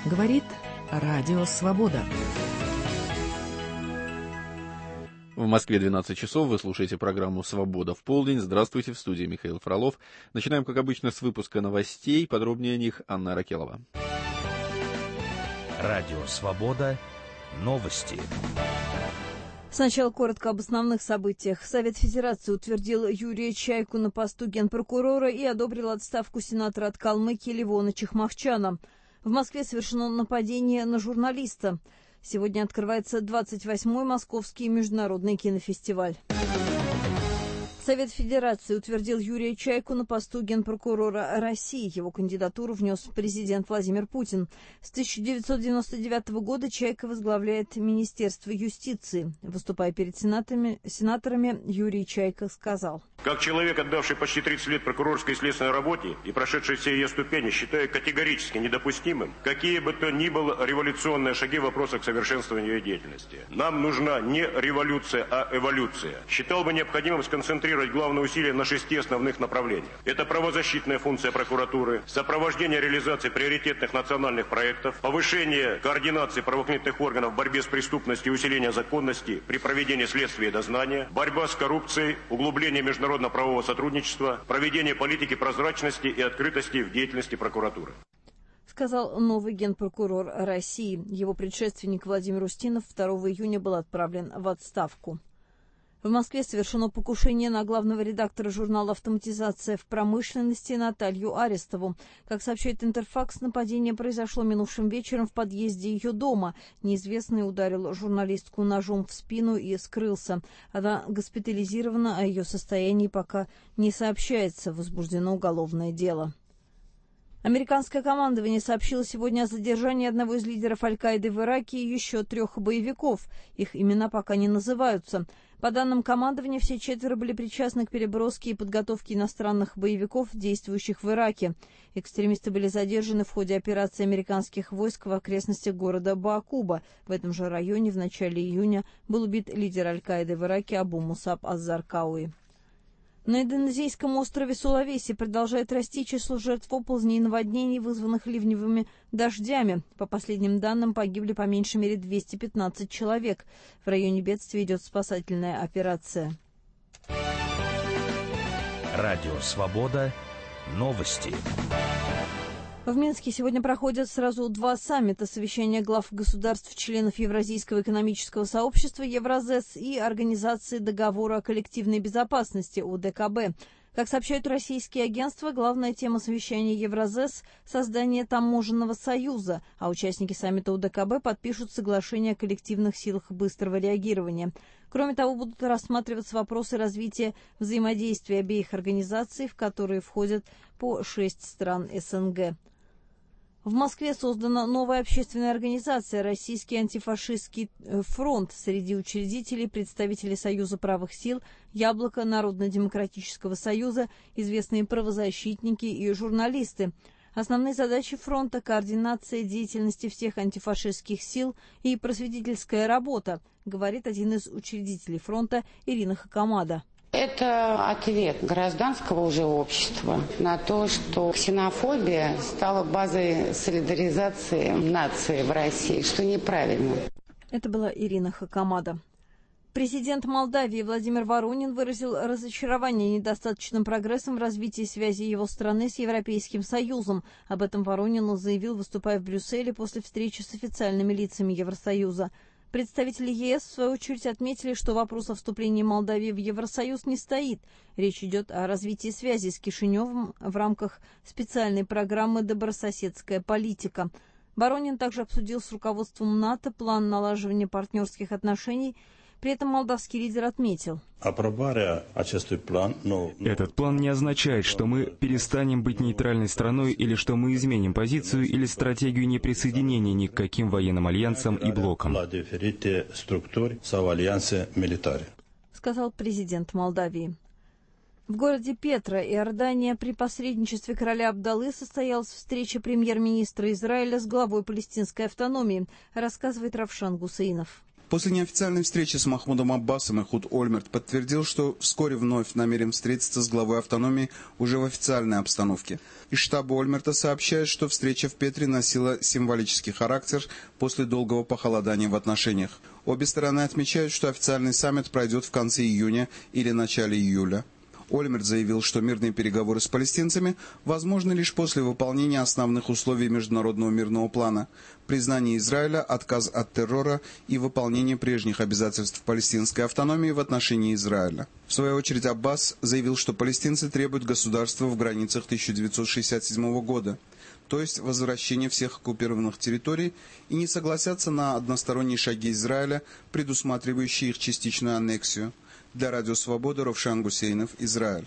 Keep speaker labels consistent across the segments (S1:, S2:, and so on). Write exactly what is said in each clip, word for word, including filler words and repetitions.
S1: Говорит Радио Свобода.
S2: В Москве двенадцать часов, вы слушаете программу «Свобода в полдень». Здравствуйте, в студии Михаил Фролов. Начинаем, как обычно, с выпуска новостей. Подробнее о них Анна Ракелова.
S3: Радио «Свобода». Новости.
S4: Сначала коротко об основных событиях. Совет Федерации утвердил Юрия Чайку на посту генпрокурора и одобрил отставку сенатора от Калмыкии Левона Чехмахчана. В Москве совершено нападение на журналиста. Сегодня открывается двадцать восьмой Московский международный кинофестиваль. Совет Федерации утвердил Юрия Чайку на посту генпрокурора России. Его кандидатуру внес президент Владимир Путин. С тысяча девятьсот девяносто девятого года Чайка возглавляет Министерство юстиции. Выступая перед сенатами, сенаторами, Юрий Чайка сказал:
S5: «Как человек, отдавший почти тридцать лет прокурорской и следственной работе и прошедший все ее ступени, считаю категорически недопустимым какие бы то ни было революционные шаги в вопросах совершенствования ее деятельности. Нам нужна не революция, а эволюция. Считал бы необходимым сконцентрировать главные усилия на шести основных направлениях. Это правозащитная функция прокуратуры, сопровождение реализации приоритетных национальных проектов, повышение координации правоохранительных органов в борьбе с преступностью и усиление законности при проведении следствия и дознания, борьба с коррупцией, углубление международно-правового сотрудничества, проведение политики прозрачности и открытости в деятельности прокуратуры»,
S4: сказал новый генпрокурор России. Его предшественник Владимир Устинов второго июня был отправлен в отставку. В Москве совершено покушение на главного редактора журнала «Автоматизация в промышленности» Наталью Арестову. Как сообщает Интерфакс, нападение произошло минувшим вечером в подъезде ее дома. Неизвестный ударил журналистку ножом в спину и скрылся. Она госпитализирована, о ее состоянии пока не сообщается. Возбуждено уголовное дело. Американское командование сообщило сегодня о задержании одного из лидеров Аль-Каиды в Ираке и еще трех боевиков. Их имена пока не называются. По данным командования, все четверо были причастны к переброске и подготовке иностранных боевиков, действующих в Ираке. Экстремисты были задержаны в ходе операции американских войск в окрестностях города Баакуба. В этом же районе в начале июня был убит лидер Аль-Каиды в Ираке Абу Мусаб аз-Заркауи. На индонезийском острове Сулавеси продолжает расти число жертв оползней и наводнений, вызванных ливневыми дождями. По последним данным, погибли по меньшей мере двести пятнадцать человек. В районе бедствия идет спасательная операция.
S3: Радио «Свобода». Новости.
S4: В Минске сегодня проходят сразу два саммита: совещания глав государств-членов Евразийского экономического сообщества Евразес и Организации договора о коллективной безопасности О Дэ Ка Бэ. Как сообщают российские агентства, главная тема совещания Евразес – создание таможенного союза, а участники саммита О Дэ Ка Бэ подпишут соглашение о коллективных силах быстрого реагирования. Кроме того, будут рассматриваться вопросы развития взаимодействия обеих организаций, в которые входят по шесть стран Эс Эн Гэ. В Москве создана новая общественная организация «Российский антифашистский фронт». Среди учредителей представители Союза правых сил, «Яблоко», Народно-демократического союза, известные правозащитники и журналисты. Основные задачи фронта – координация деятельности всех антифашистских сил и просветительская работа, говорит один из учредителей фронта Ирина Хакамада.
S6: Это ответ гражданского уже общества на то, что ксенофобия стала базой солидаризации нации в России, что неправильно.
S4: Это была Ирина Хакамада. Президент Молдавии Владимир Воронин выразил разочарование недостаточным прогрессом в развитии связи его страны с Европейским Союзом. Об этом Воронин заявил, выступая в Брюсселе после встречи с официальными лицами Евросоюза. Представители Е Эс, в свою очередь, отметили, что вопрос о вступлении Молдавии в Евросоюз не стоит. Речь идет о развитии связи с Кишиневым в рамках специальной программы «Добрососедская политика». Воронин также обсудил с руководством НАТО план налаживания партнерских отношений. При этом молдавский лидер отметил:
S7: этот план не означает, что мы перестанем быть нейтральной страной или что мы изменим позицию или стратегию неприсоединения ни к каким военным альянсам и блокам,
S4: сказал президент Молдавии. В городе Петра, Иордания, при посредничестве короля Абдаллы состоялась встреча премьер-министра Израиля с главой палестинской автономии, рассказывает Равшан Гусейнов.
S8: После неофициальной встречи с Махмудом Аббасом Эхуд Ольмерт подтвердил, что вскоре вновь намерен встретиться с главой автономии уже в официальной обстановке. Из штаба Ольмерта сообщают, что встреча в Петре носила символический характер после долгого похолодания в отношениях. Обе стороны отмечают, что официальный саммит пройдет в конце июня или начале июля. Ольмерт заявил, что мирные переговоры с палестинцами возможны лишь после выполнения основных условий международного мирного плана: признание Израиля, отказ от террора и выполнение прежних обязательств палестинской автономии в отношении Израиля. В свою очередь Аббас заявил, что палестинцы требуют государства в границах тысяча девятьсот шестьдесят седьмого года, то есть возвращение всех оккупированных территорий, и не согласятся на односторонние шаги Израиля, предусматривающие их частичную аннексию. Для Радио Свобода Ровшан Гусейнов, Израиль.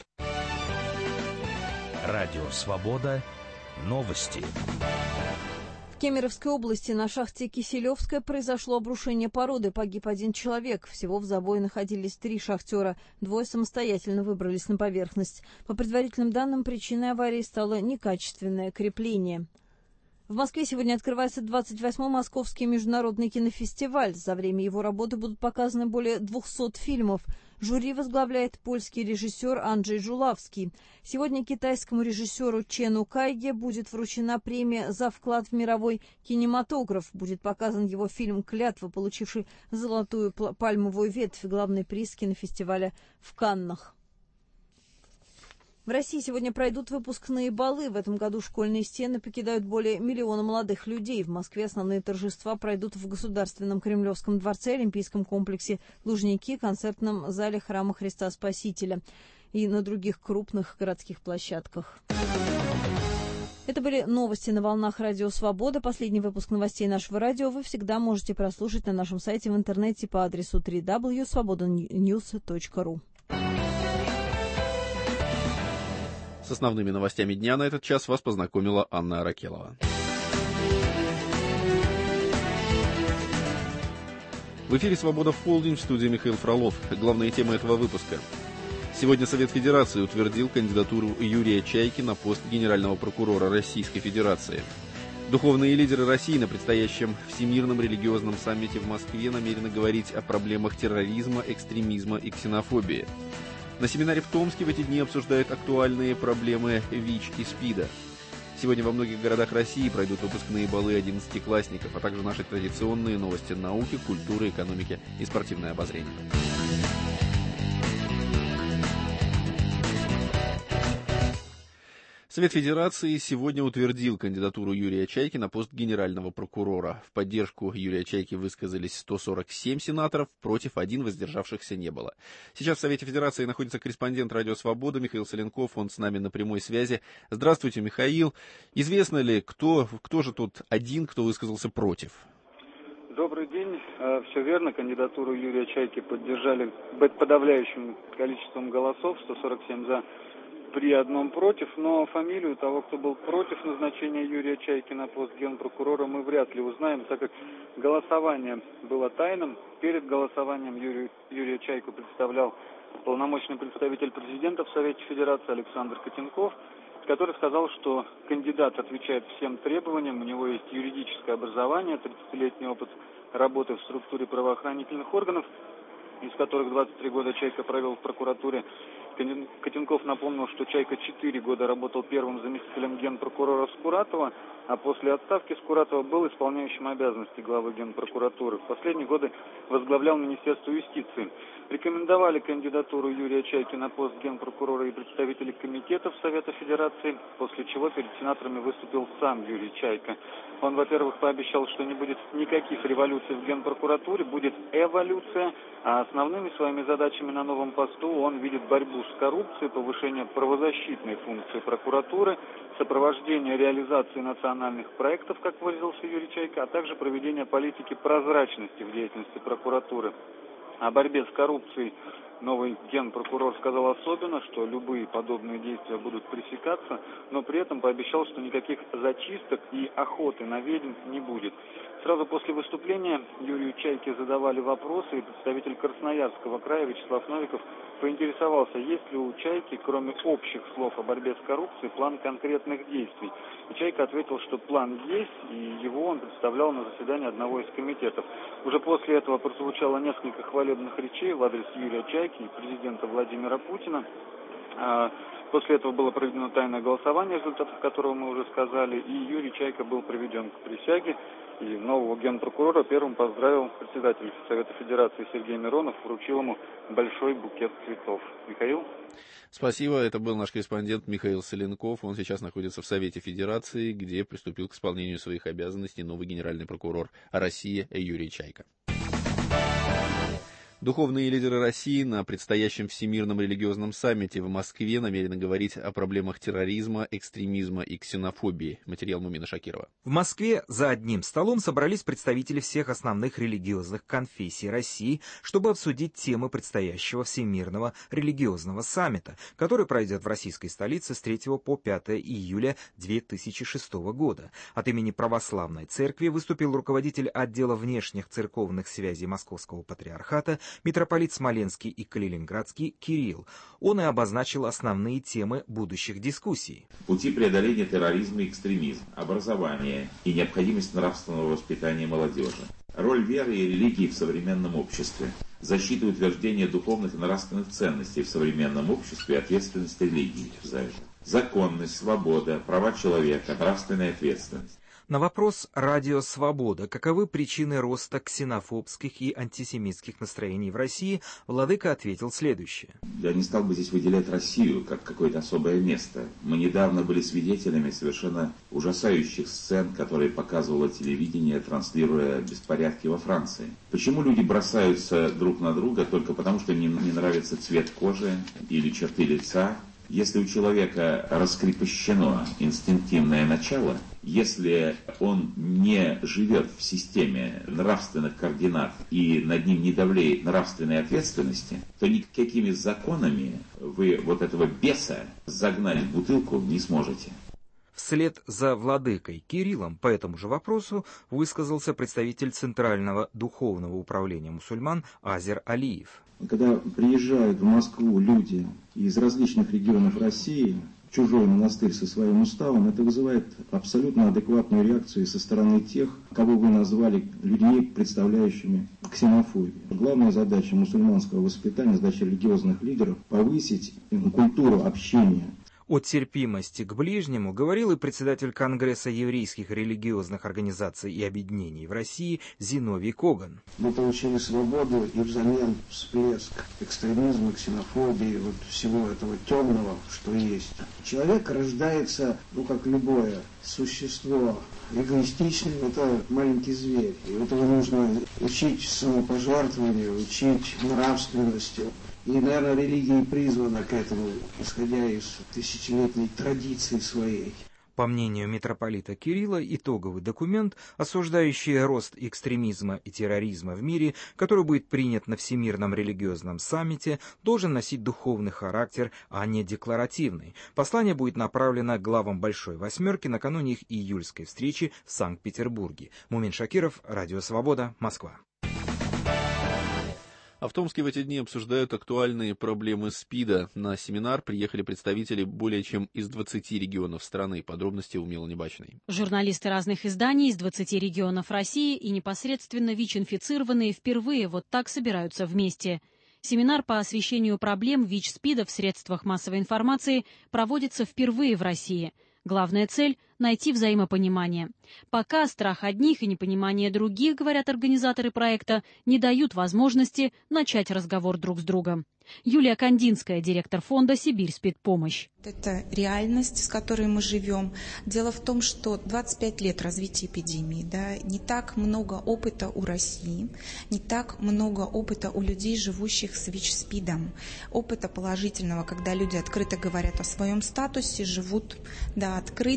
S3: Радио Свобода. Новости.
S4: В Кемеровской области на шахте Киселевская произошло обрушение породы. Погиб один человек. Всего в забое находились три шахтера. Двое самостоятельно выбрались на поверхность. По предварительным данным, причиной аварии стало некачественное крепление. В Москве сегодня открывается двадцать восьмой Московский международный кинофестиваль. За время его работы будут показаны более двухсот фильмов. Жюри возглавляет польский режиссер Анджей Жулавский. Сегодня китайскому режиссеру Чену Кайге будет вручена премия за вклад в мировой кинематограф. Будет показан его фильм «Клятва», получивший золотую пальмовую ветвь, главный приз кинофестиваля в Каннах. В России сегодня пройдут выпускные балы. В этом году школьные стены покидают более миллиона молодых людей. В Москве основные торжества пройдут в Государственном Кремлевском дворце, Олимпийском комплексе Лужники, концертном зале Храма Христа Спасителя и на других крупных городских площадках. Это были новости на волнах Радио Свобода. Последний выпуск новостей нашего радио вы всегда можете прослушать на нашем сайте в интернете по адресу дабл ю дабл ю дабл ю точка свобода ньюс точка ру.
S2: С основными новостями дня на этот час вас познакомила Анна Аракелова. В эфире «Свобода в полдень», в студии Михаил Фролов. Главные темы этого выпуска. Сегодня Совет Федерации утвердил кандидатуру Юрия Чайки на пост генерального прокурора Российской Федерации. Духовные лидеры России на предстоящем Всемирном религиозном саммите в Москве намерены говорить о проблемах терроризма, экстремизма и ксенофобии. На семинаре в Томске в эти дни обсуждают актуальные проблемы ВИЧ и СПИДа. Сегодня во многих городах России пройдут выпускные балы одиннадцатиклассников, а также наши традиционные новости науки, культуры, экономики и спортивное обозрение. Совет Федерации сегодня утвердил кандидатуру Юрия Чайки на пост генерального прокурора. В поддержку Юрия Чайки высказались сто сорок семь сенаторов, против один, воздержавшихся не было. Сейчас в Совете Федерации находится корреспондент Радио Свобода Михаил Соленков, он с нами на прямой связи. Здравствуйте, Михаил. Известно ли, кто, кто же тут один, кто высказался против?
S9: Добрый день. Все верно, кандидатуру Юрия Чайки поддержали подавляющим количеством голосов, сто сорок семь за, при одном против, но фамилию того, кто был против назначения Юрия Чайки на пост генпрокурора, мы вряд ли узнаем, так как голосование было тайным. Перед голосованием Юрий, Юрия Чайку представлял полномочный представитель президента в Совете Федерации Александр Котенков, который сказал, что кандидат отвечает всем требованиям, у него есть юридическое образование, тридцатилетний опыт работы в структуре правоохранительных органов, из которых двадцать три года Чайка провел в прокуратуре. Котенков напомнил, что Чайка четыре года работал первым заместителем генпрокурора Скуратова, а после отставки Скуратова был исполняющим обязанности главы генпрокуратуры. В последние годы возглавлял Министерство юстиции. Рекомендовали кандидатуру Юрия Чайки на пост генпрокурора и представители комитетов Совета Федерации, после чего перед сенаторами выступил сам Юрий Чайка. Он, во-первых, пообещал, что не будет никаких революций в генпрокуратуре, будет эволюция, а основными своими задачами на новом посту он видит борьбу с коррупцией, повышение правозащитной функции прокуратуры, сопровождение реализации национальных проектов, как выразился Юрий Чайка, а также проведение политики прозрачности в деятельности прокуратуры. О борьбе с коррупцией Новый генпрокурор сказал особенно, что любые подобные действия будут пресекаться, но при этом пообещал, что никаких зачисток и охоты на ведьм не будет. Сразу после выступления Юрию Чайке задавали вопросы, и представитель Красноярского края Вячеслав Новиков поинтересовался, есть ли у Чайки, кроме общих слов о борьбе с коррупцией, план конкретных действий. И Чайка ответил, что план есть, и его он представлял на заседании одного из комитетов. Уже после этого прозвучало несколько хвалебных речей в адрес Юрия Чайки и президента Владимира Путина. После этого было проведено тайное голосование, результатов которого мы уже сказали, и Юрий Чайка был приведен к присяге. И нового генпрокурора первым поздравил председатель Совета Федерации Сергей Миронов, вручил ему большой букет цветов. Михаил?
S2: Спасибо, это был наш корреспондент Михаил Соленков. Он сейчас находится в Совете Федерации, где приступил к исполнению своих обязанностей новый генеральный прокурор России Юрий Чайка. Духовные лидеры России на предстоящем Всемирном религиозном саммите в Москве намерены говорить о проблемах терроризма, экстремизма и ксенофобии. Материал Мумина Шакирова.
S10: В Москве за одним столом собрались представители всех основных религиозных конфессий России, чтобы обсудить темы предстоящего Всемирного религиозного саммита, который пройдет в российской столице с третьего по пятое июля две тысячи шестого года. От имени Православной Церкви выступил руководитель отдела внешних церковных связей Московского патриархата митрополит Смоленский и Калининградский Кирилл. Он и обозначил основные темы будущих дискуссий.
S11: Пути преодоления терроризма и экстремизма, образование и необходимость нравственного воспитания молодежи. Роль веры и религии в современном обществе. Защита и утверждение духовных и нравственных ценностей в современном обществе и ответственность религии за это. Законность, свобода, права человека, нравственная ответственность.
S10: На вопрос «Радио Свобода», каковы причины роста ксенофобских и антисемитских настроений в России, владыка ответил следующее.
S11: Я не стал бы здесь выделять Россию как какое-то особое место. Мы недавно были свидетелями совершенно ужасающих сцен, которые показывало телевидение, транслируя беспорядки во Франции. Почему люди бросаются друг на друга только потому, что им не нравится цвет кожи или черты лица? Если у человека раскрепощено инстинктивное начало, если он не живет в системе нравственных координат и над ним не давлеет нравственной ответственности, то никакими законами вы вот этого беса загнать в бутылку не сможете.
S10: Вслед за владыкой Кириллом по этому же вопросу высказался представитель Центрального духовного управления мусульман Азер Алиев.
S12: Когда приезжают в Москву люди из различных регионов России, чужой монастырь со своим уставом, это вызывает абсолютно адекватную реакцию со стороны тех, кого вы назвали людьми, представляющими ксенофобию. Главная задача мусульманского воспитания, задача религиозных лидеров – повысить культуру общения.
S10: О терпимости к ближнему говорил и председатель Конгресса еврейских религиозных организаций и объединений в России Зиновий Коган.
S13: Мы получили свободу и взамен всплеск экстремизма, ксенофобии, вот всего этого темного, что есть. Человек рождается, ну как любое существо, эгоистичным, это маленький зверь. И этого нужно учить самопожертвованию, учить нравственности. И, наверное, религия призвана к этому, исходя из тысячелетней традиции своей.
S10: По мнению митрополита Кирилла, итоговый документ, осуждающий рост экстремизма и терроризма в мире, который будет принят на Всемирном религиозном саммите, должен носить духовный характер, а не декларативный. Послание будет направлено главам Большой Восьмерки накануне их июльской встречи в Санкт-Петербурге. Мумин Шакиров, Радио Свобода, Москва.
S2: А в Томске в эти дни обсуждают актуальные проблемы СПИДа. На семинар приехали представители более чем из двадцати регионов страны. Подробности у Миланы Бачиной.
S14: Журналисты разных изданий из двадцати регионов России и непосредственно ВИЧ-инфицированные впервые вот так собираются вместе. Семинар по освещению проблем ВИЧ-СПИДа в средствах массовой информации проводится впервые в России. Главная цель – найти взаимопонимание. Пока страх одних и непонимание других, говорят организаторы проекта, не дают возможности начать разговор друг с другом. Юлия Кандинская, директор фонда «Сибирь-Спидпомощь».
S15: Это реальность, с которой мы живем. Дело в том, что двадцать пять лет развития эпидемии, да, не так много опыта у России, не так много опыта у людей, живущих с ВИЧ-СПИДом. Опыта положительного, когда люди открыто говорят о своем статусе, живут да, открыто и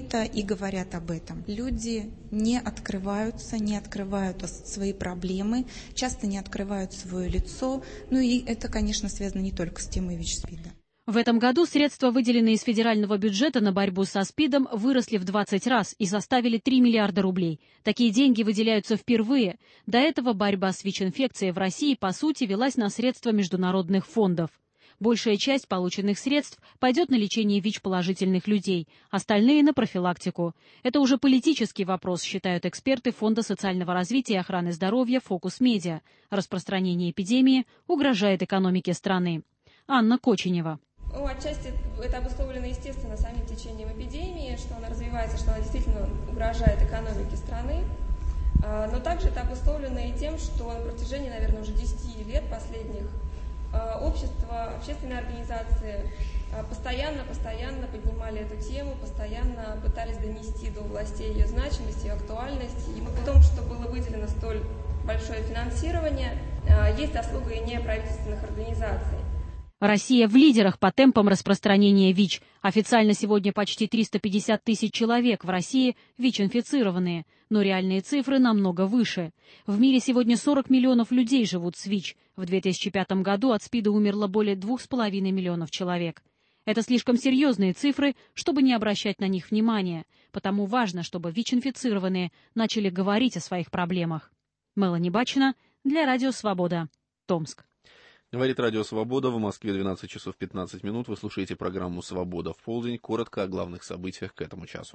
S15: говорят об этом. Люди не открываются, не открывают свои проблемы, часто не открывают свое лицо. Ну и это, конечно, связано не только с темой ВИЧ-СПИДа.
S14: В этом году средства, выделенные из федерального бюджета на борьбу со СПИДом, выросли в двадцать раз и составили три миллиарда рублей. Такие деньги выделяются впервые. До этого борьба с ВИЧ-инфекцией в России, по сути, велась на средства международных фондов. Большая часть полученных средств пойдет на лечение ВИЧ-положительных людей, остальные — на профилактику. Это уже политический вопрос, считают эксперты Фонда социального развития и охраны здоровья «Фокус Медиа». Распространение эпидемии угрожает экономике страны. Анна Коченева.
S16: Ну, отчасти это обусловлено, естественно, самим течением эпидемии, что она развивается, что она действительно угрожает экономике страны. Но также это обусловлено и тем, что на протяжении, наверное, уже десяти лет последних общество, общественные организации постоянно, постоянно поднимали эту тему, постоянно пытались донести до властей ее значимость, ее актуальность. И в том, что было выделено столь большое финансирование, есть заслуга и неправительственных организаций.
S14: Россия в лидерах по темпам распространения ВИЧ. Официально сегодня почти триста пятьдесят тысяч человек в России ВИЧ-инфицированные, но реальные цифры намного выше. В мире сегодня сорок миллионов людей живут с ВИЧ. В две тысячи пятом году от СПИДа умерло более двух с половиной миллионов человек. Это слишком серьезные цифры, чтобы не обращать на них внимания, потому важно, чтобы ВИЧ-инфицированные начали говорить о своих проблемах. Мелани Бачина для Радио Свобода, Томск.
S2: Говорит Радио Свобода, в Москве двенадцать часов пятнадцать минут. Вы слушаете программу «Свобода в полдень». Коротко о главных событиях к этому часу.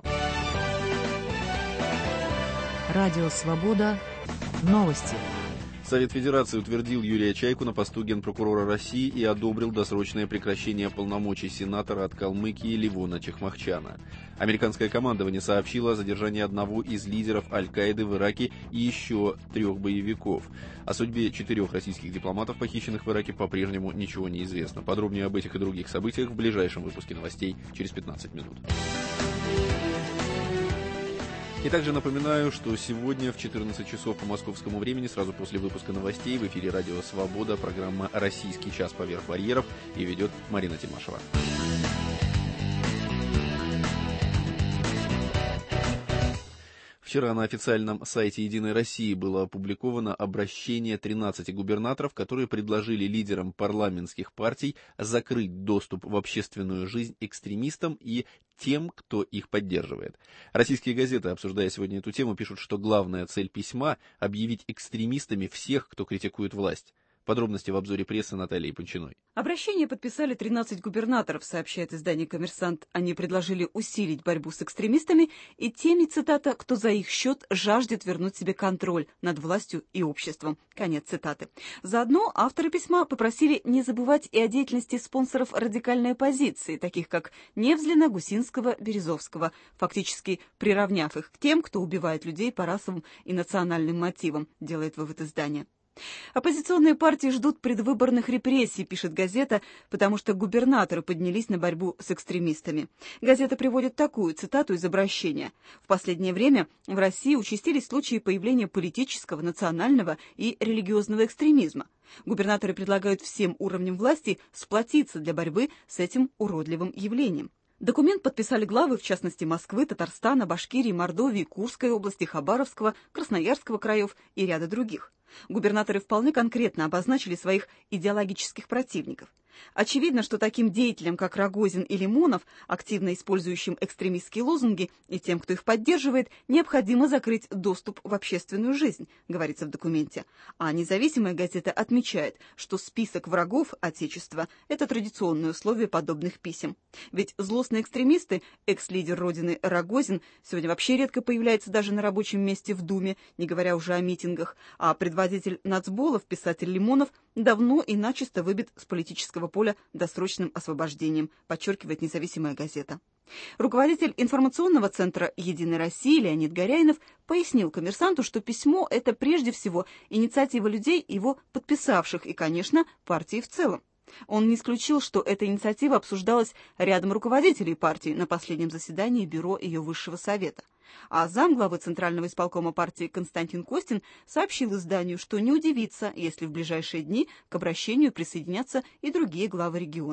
S1: Радио Свобода. Новости.
S2: Совет Федерации утвердил Юрия Чайку на посту генпрокурора России и одобрил досрочное прекращение полномочий сенатора от Калмыкии Левона Чехмахчана. Американское командование сообщило о задержании одного из лидеров Аль-Каиды в Ираке и еще трех боевиков. О судьбе четырех российских дипломатов, похищенных в Ираке, по-прежнему ничего не известно. Подробнее об этих и других событиях в ближайшем выпуске новостей через пятнадцать минут. И также напоминаю, что сегодня в четырнадцать часов по московскому времени, сразу после выпуска новостей, в эфире Радио Свобода, программа «Российский час поверх барьеров», и ведет Марина Тимашева. Вчера на официальном сайте «Единой России» было опубликовано обращение тринадцати губернаторов, которые предложили лидерам парламентских партий закрыть доступ в общественную жизнь экстремистам и тем, кто их поддерживает. Российские газеты, обсуждая сегодня эту тему, пишут, что главная цель письма – объявить экстремистами всех, кто критикует власть. Подробности в обзоре прессы Натальи Панчиной.
S17: Обращение подписали тринадцать губернаторов, сообщает издание «Коммерсант». Они предложили усилить борьбу с экстремистами и теми, цитата, «кто за их счет жаждет вернуть себе контроль над властью и обществом». Конец цитаты. Заодно авторы письма попросили не забывать и о деятельности спонсоров радикальной оппозиции, таких как Невзлина, Гусинского, Березовского, фактически приравняв их к тем, кто убивает людей по расовым и национальным мотивам, делает вывод издания. Оппозиционные партии ждут предвыборных репрессий, пишет газета, потому что губернаторы поднялись на борьбу с экстремистами. Газета приводит такую цитату из обращения. В последнее время в России участились случаи появления политического, национального и религиозного экстремизма. Губернаторы предлагают всем уровням власти сплотиться для борьбы с этим уродливым явлением. Документ подписали главы, в частности, Москвы, Татарстана, Башкирии, Мордовии, Курской области, Хабаровского, Красноярского краев и ряда других. Губернаторы вполне конкретно обозначили своих идеологических противников. Очевидно, что таким деятелям, как Рогозин и Лимонов, активно использующим экстремистские лозунги, и тем, кто их поддерживает, необходимо закрыть доступ в общественную жизнь, говорится в документе. А независимая газета отмечает, что список врагов Отечества – это традиционное условие подобных писем. Ведь злостные экстремисты, экс-лидер Родины Рогозин, сегодня вообще редко появляется даже на рабочем месте в Думе, не говоря уже о митингах, а предводитель нацболов, писатель Лимонов, давно и начисто выбит с политического поля досрочным освобождением, подчеркивает независимая газета. Руководитель информационного центра «Единой России» Леонид Горяйнов пояснил «Коммерсанту», что письмо – это прежде всего инициатива людей, его подписавших, и, конечно, партии в целом. Он не исключил, что эта инициатива обсуждалась рядом руководителей партии на последнем заседании бюро ее высшего совета. А замглавы Центрального исполкома партии Константин Костин сообщил изданию, что не удивится, если в ближайшие дни к обращению присоединятся и другие главы регионов.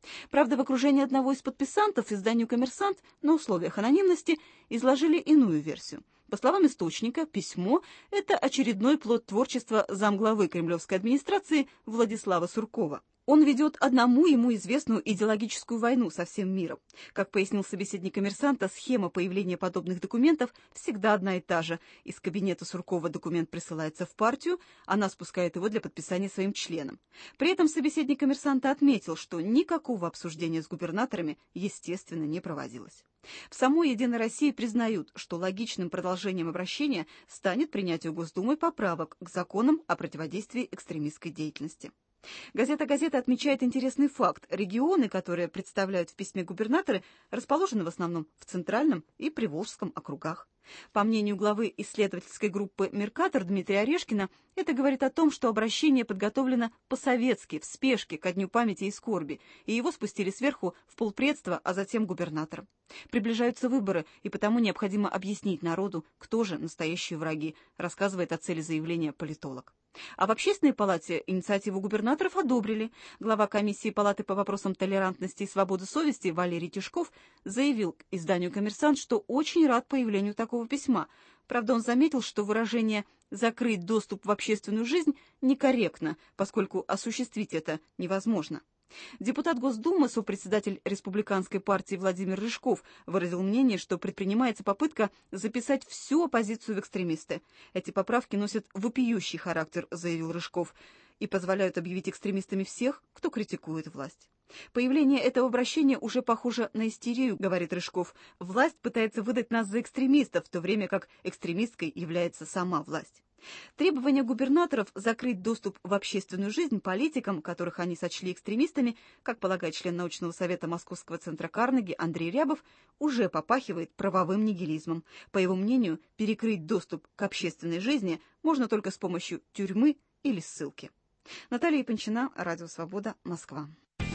S17: Правда, в окружении одного из подписантов изданию «Коммерсант» на условиях анонимности изложили иную версию. По словам источника, письмо – это очередной плод творчества замглавы кремлевской администрации Владислава Суркова. Он ведет одному ему известную идеологическую войну со всем миром. Как пояснил собеседник «Коммерсанта», схема появления подобных документов всегда одна и та же. Из кабинета Суркова документ присылается в партию, она спускает его для подписания своим членам. При этом собеседник «Коммерсанта» отметил, что никакого обсуждения с губернаторами, естественно, не проводилось. В самой «Единой России» признают, что логичным продолжением обращения станет принятие Госдумой поправок к законам о противодействии экстремистской деятельности. Газета «Газета» отмечает интересный факт. Регионы, которые представляют в письме губернаторы, расположены в основном в Центральном и Приволжском округах. По мнению главы исследовательской группы «Меркатор» Дмитрия Орешкина, это говорит о том, что обращение подготовлено по-советски, в спешке, ко Дню памяти и скорби, и его спустили сверху в полпредства, а затем губернатором. Приближаются выборы, и потому необходимо объяснить народу, кто же настоящие враги, рассказывает о цели заявления политолог. А в Общественной палате инициативу губернаторов одобрили. Глава комиссии палаты по вопросам толерантности и свободы совести Валерий Тишков заявил к изданию «Коммерсант», что очень рад появлению такого письма. Правда, он заметил, что выражение «закрыть доступ в общественную жизнь» некорректно, поскольку осуществить это невозможно. Депутат Госдумы, сопредседатель республиканской партии Владимир Рыжков выразил мнение, что предпринимается попытка записать всю оппозицию в экстремисты. Эти поправки носят вопиющий характер, заявил Рыжков, и позволяют объявить экстремистами всех, кто критикует власть. Появление этого обращения уже похоже на истерию, говорит Рыжков. Власть пытается выдать нас за экстремистов, в то время как экстремисткой является сама власть. Требование губернаторов закрыть доступ в общественную жизнь политикам, которых они сочли экстремистами, как полагает член научного совета Московского центра Карнеги Андрей Рябов, уже попахивает правовым нигилизмом. По его мнению, перекрыть доступ к общественной жизни можно только с помощью тюрьмы или ссылки. Наталья Панчина, Радио Свобода, Москва.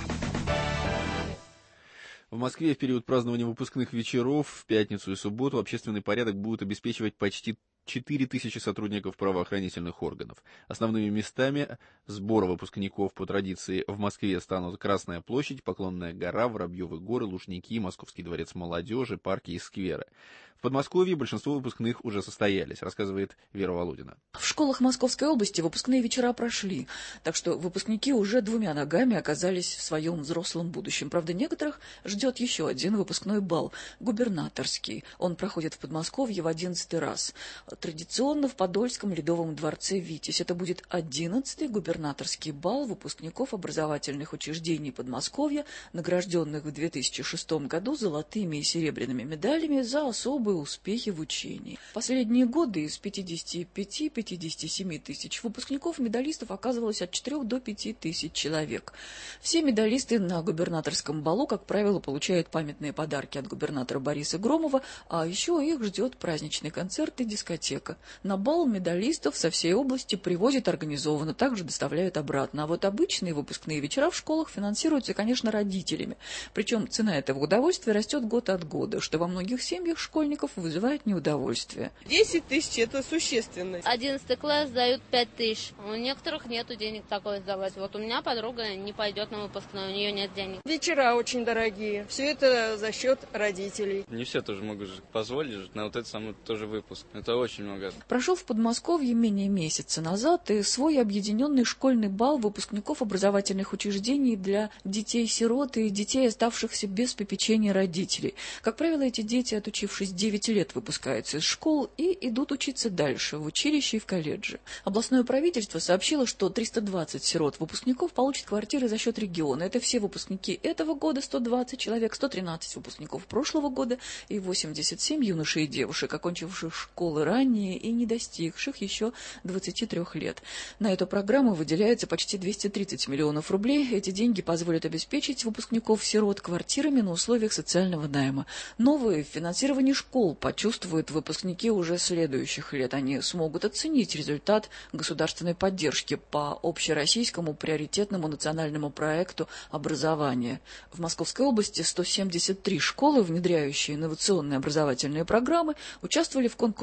S2: В Москве в период празднования выпускных вечеров в пятницу и субботу общественный порядок будут обеспечивать почти четыре тысячи сотрудников правоохранительных органов. Основными местами сбора выпускников по традиции в Москве станут Красная площадь, Поклонная гора, Воробьевы горы, Лужники, Московский дворец молодежи, парки и скверы. В Подмосковье большинство выпускных уже состоялись, рассказывает Вера Володина.
S18: В школах Московской области выпускные вечера прошли, так что выпускники уже двумя ногами оказались в своем взрослом будущем. Правда, некоторых ждет еще один выпускной бал, губернаторский. Он проходит в Подмосковье в одиннадцатый раз. Традиционно в Подольском Ледовом дворце «Витязь». Это будет одиннадцатый губернаторский бал выпускников образовательных учреждений Подмосковья, награжденных в две тысячи шестом году золотыми и серебряными медалями за особые успехи в учении. В последние годы из пятидесяти пяти — пятидесяти семи тысяч выпускников-медалистов оказывалось от четырёх до пяти тысяч человек. Все медалисты на губернаторском балу, как правило, получают памятные подарки от губернатора Бориса Громова, а еще их ждет праздничный концерт и дискотека. На бал медалистов со всей области привозят организованно, также доставляют обратно. А вот обычные выпускные вечера в школах финансируются, конечно, родителями. Причем цена этого удовольствия растет год от года, что во многих семьях школьников вызывает неудовольствие.
S19: десять тысяч – это существенно.
S20: Одиннадцатый класс дают пять тысяч. У некоторых нету денег такое сдавать. Вот у меня подруга не пойдет на выпускной, у нее нет денег.
S19: Вечера очень дорогие. Все это за счет родителей.
S21: Не все тоже могут позволить на вот этот самый тоже выпуск. Это очень много.
S18: Прошел в Подмосковье менее месяца назад и свой объединенный школьный бал выпускников образовательных учреждений для детей-сирот и детей, оставшихся без попечения родителей. Как правило, эти дети, отучившись девять лет, выпускаются из школ и идут учиться дальше, в училище и в колледже. Областное правительство сообщило, что триста двадцать сирот-выпускников получат квартиры за счет региона. Это все выпускники этого года, сто двадцать человек, сто тринадцать выпускников прошлого года и восемьдесят семь юношей и девушек, окончивших школы ранее и не достигших еще двадцати трёх лет. На эту программу выделяется почти двести тридцать миллионов рублей. Эти деньги позволят обеспечить выпускников-сирот квартирами на условиях социального найма. Новое финансирование школ почувствуют выпускники уже следующих лет. Они смогут оценить результат государственной поддержки по общероссийскому приоритетному национальному проекту образования. В Московской области сто семьдесят три школы, внедряющие инновационные образовательные программы, участвовали в конкурсном отборе.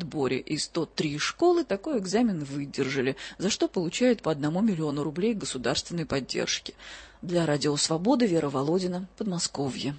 S18: отборе, и сто три школы такой экзамен выдержали, за что получают по одному миллиону рублей государственной поддержки. Для Радио Свобода Вера Володина, Подмосковье.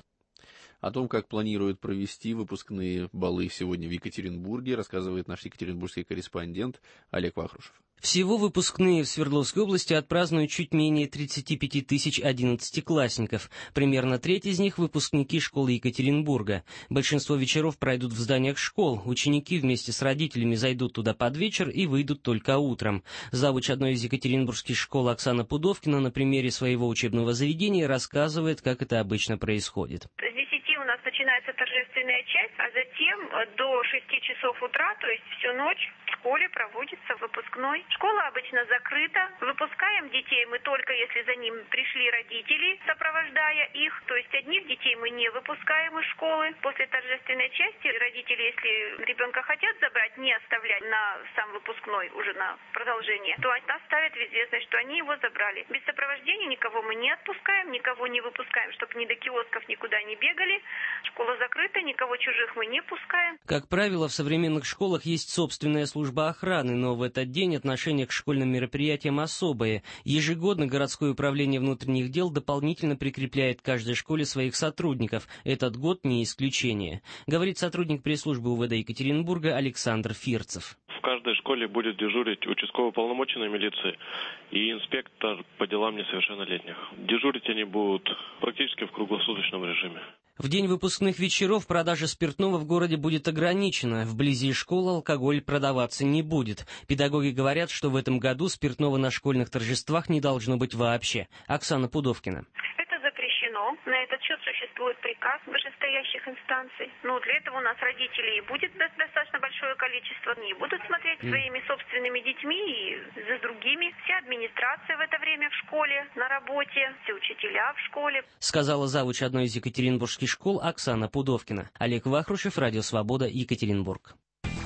S2: О том, как планируют провести выпускные балы сегодня в Екатеринбурге, рассказывает наш екатеринбургский корреспондент Олег Вахрушев.
S5: Всего выпускные в Свердловской области отпразднуют чуть менее тридцать пять тысяч одиннадцатиклассников. Примерно треть из них – выпускники школы Екатеринбурга. Большинство вечеров пройдут в зданиях школ. Ученики вместе с родителями зайдут туда под вечер и выйдут только утром. Завуч одной из екатеринбургских школ Оксана Пудовкина на примере своего учебного заведения рассказывает, как это обычно происходит.
S22: У нас начинается торжественная часть, а затем до шести часов утра, то есть всю ночь, в школе проводится выпускной. Школа обычно закрыта. Выпускаем детей мы только если за ним пришли родители, сопровождая их. То есть одних детей мы не выпускаем из школы. После торжественной части родители, если ребенка хотят забрать, не оставлять на сам выпускной, уже на продолжение, то нас ставят в известность, что они его забрали. Без сопровождения никого мы не отпускаем, никого не выпускаем, чтобы ни до киосков никуда не бегали. Школа закрыта, никого чужих мы не пускаем.
S5: Как правило, в современных школах есть собственная служба охраны, но в этот день отношение к школьным мероприятиям особое. Ежегодно городское управление внутренних дел дополнительно прикрепляет к каждой школе своих сотрудников. Этот год не исключение, говорит сотрудник пресс-службы УВД Екатеринбурга Александр Фирцев.
S23: В каждой школе будет дежурить участковый уполномоченный милиции и инспектор по делам несовершеннолетних. Дежурить они будут практически в круглосуточном режиме.
S5: В день выпускных вечеров продажа спиртного в городе будет ограничена. Вблизи школы алкоголь продаваться не будет. Педагоги говорят, что в этом году спиртного на школьных торжествах не должно быть вообще. Оксана Пудовкина.
S22: Запрещено. На этот счет существует приказ вышестоящих инстанций. Но для этого у нас родителей будет достаточно большое количество. Они будут смотреть своими собственными детьми и за другими. Вся администрация в это время в школе, на работе, все учителя в школе.
S5: Сказала завуч одной из екатеринбургских школ Оксана Пудовкина. Олег Вахрушев, Радио Свобода, Екатеринбург.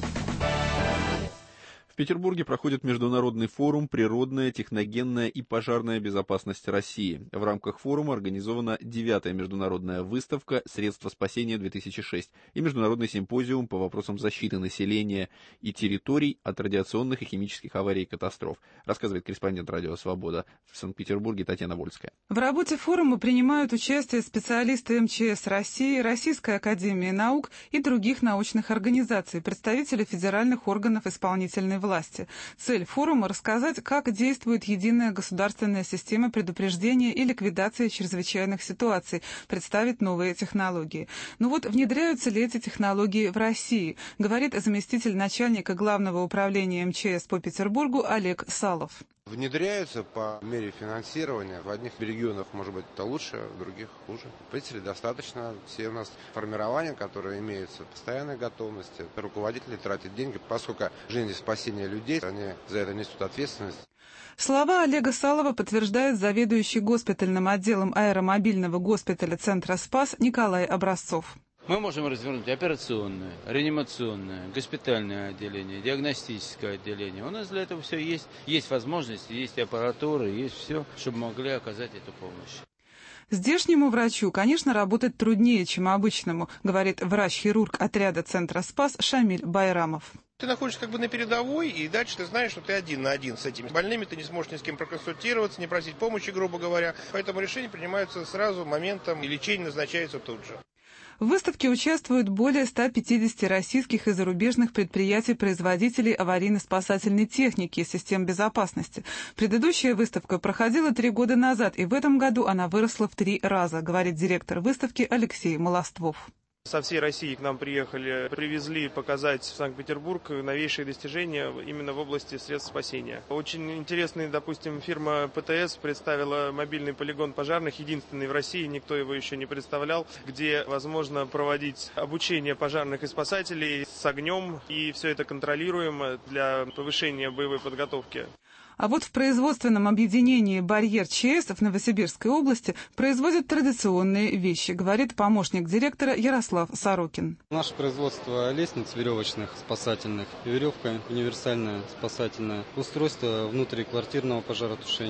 S2: В Петербурге проходит международный форум «Природная, техногенная и пожарная безопасность России». В рамках форума организована девятая международная выставка «Средства спасения-две тысячи шесть» и международный симпозиум по вопросам защиты населения и территорий от радиационных и химических аварий и катастроф, рассказывает корреспондент «Радио Свобода» в Санкт-Петербурге Татьяна Вольская.
S24: В работе форума принимают участие специалисты эм че эс России, Российской академии наук и других научных организаций, представители федеральных органов исполнительной власти. власти. Цель форума – рассказать, как действует единая государственная система предупреждения и ликвидации чрезвычайных ситуаций, представить новые технологии. Но вот внедряются ли эти технологии в России, говорит заместитель начальника Главного управления эм че эс по Петербургу Олег Салов.
S25: Внедряются по мере финансирования. В одних регионах, может быть, это лучше, в других хуже. В принципе, достаточно. Все у нас формирования, которые имеются, постоянной готовности. Руководители тратят деньги, поскольку жизнь и спасение людей, они за это несут ответственность.
S24: Слова Олега Салова подтверждает заведующий госпитальным отделом аэромобильного госпиталя Центра «Спас» Николай Образцов.
S26: Мы можем развернуть операционное, реанимационное, госпитальное отделение, диагностическое отделение. У нас для этого все есть. Есть возможности, есть аппаратура, есть все, чтобы могли оказать эту помощь.
S24: Здешнему врачу, конечно, работать труднее, чем обычному, говорит врач-хирург отряда Центра «Спас» Шамиль Байрамов.
S27: Ты находишься как бы на передовой, и дальше ты знаешь, что ты один на один с этими больными, ты не сможешь ни с кем проконсультироваться, не просить помощи, грубо говоря. Поэтому решения принимаются сразу моментом, и лечение назначается тут же.
S24: В выставке участвуют более ста пятидесяти российских и зарубежных предприятий-производителей аварийно-спасательной техники и систем безопасности. Предыдущая выставка проходила три года назад, и в этом году она выросла в три раза, говорит директор выставки Алексей Молоствов.
S27: Со всей России к нам приехали, привезли показать в Санкт-Петербург новейшие достижения именно в области средств спасения. Очень интересная, допустим, фирма пэ тэ эс представила мобильный полигон пожарных, единственный в России, никто его еще не представлял, где возможно проводить обучение пожарных и спасателей с огнем, и все это контролируемо для повышения боевой подготовки.
S24: А вот в производственном объединении «Барьер ЧС» в Новосибирской области производят традиционные вещи, говорит помощник директора Ярослав Сорокин.
S28: Наше производство лестниц веревочных спасательных, веревка универсальная спасательная, устройство внутриквартирного пожаротушения.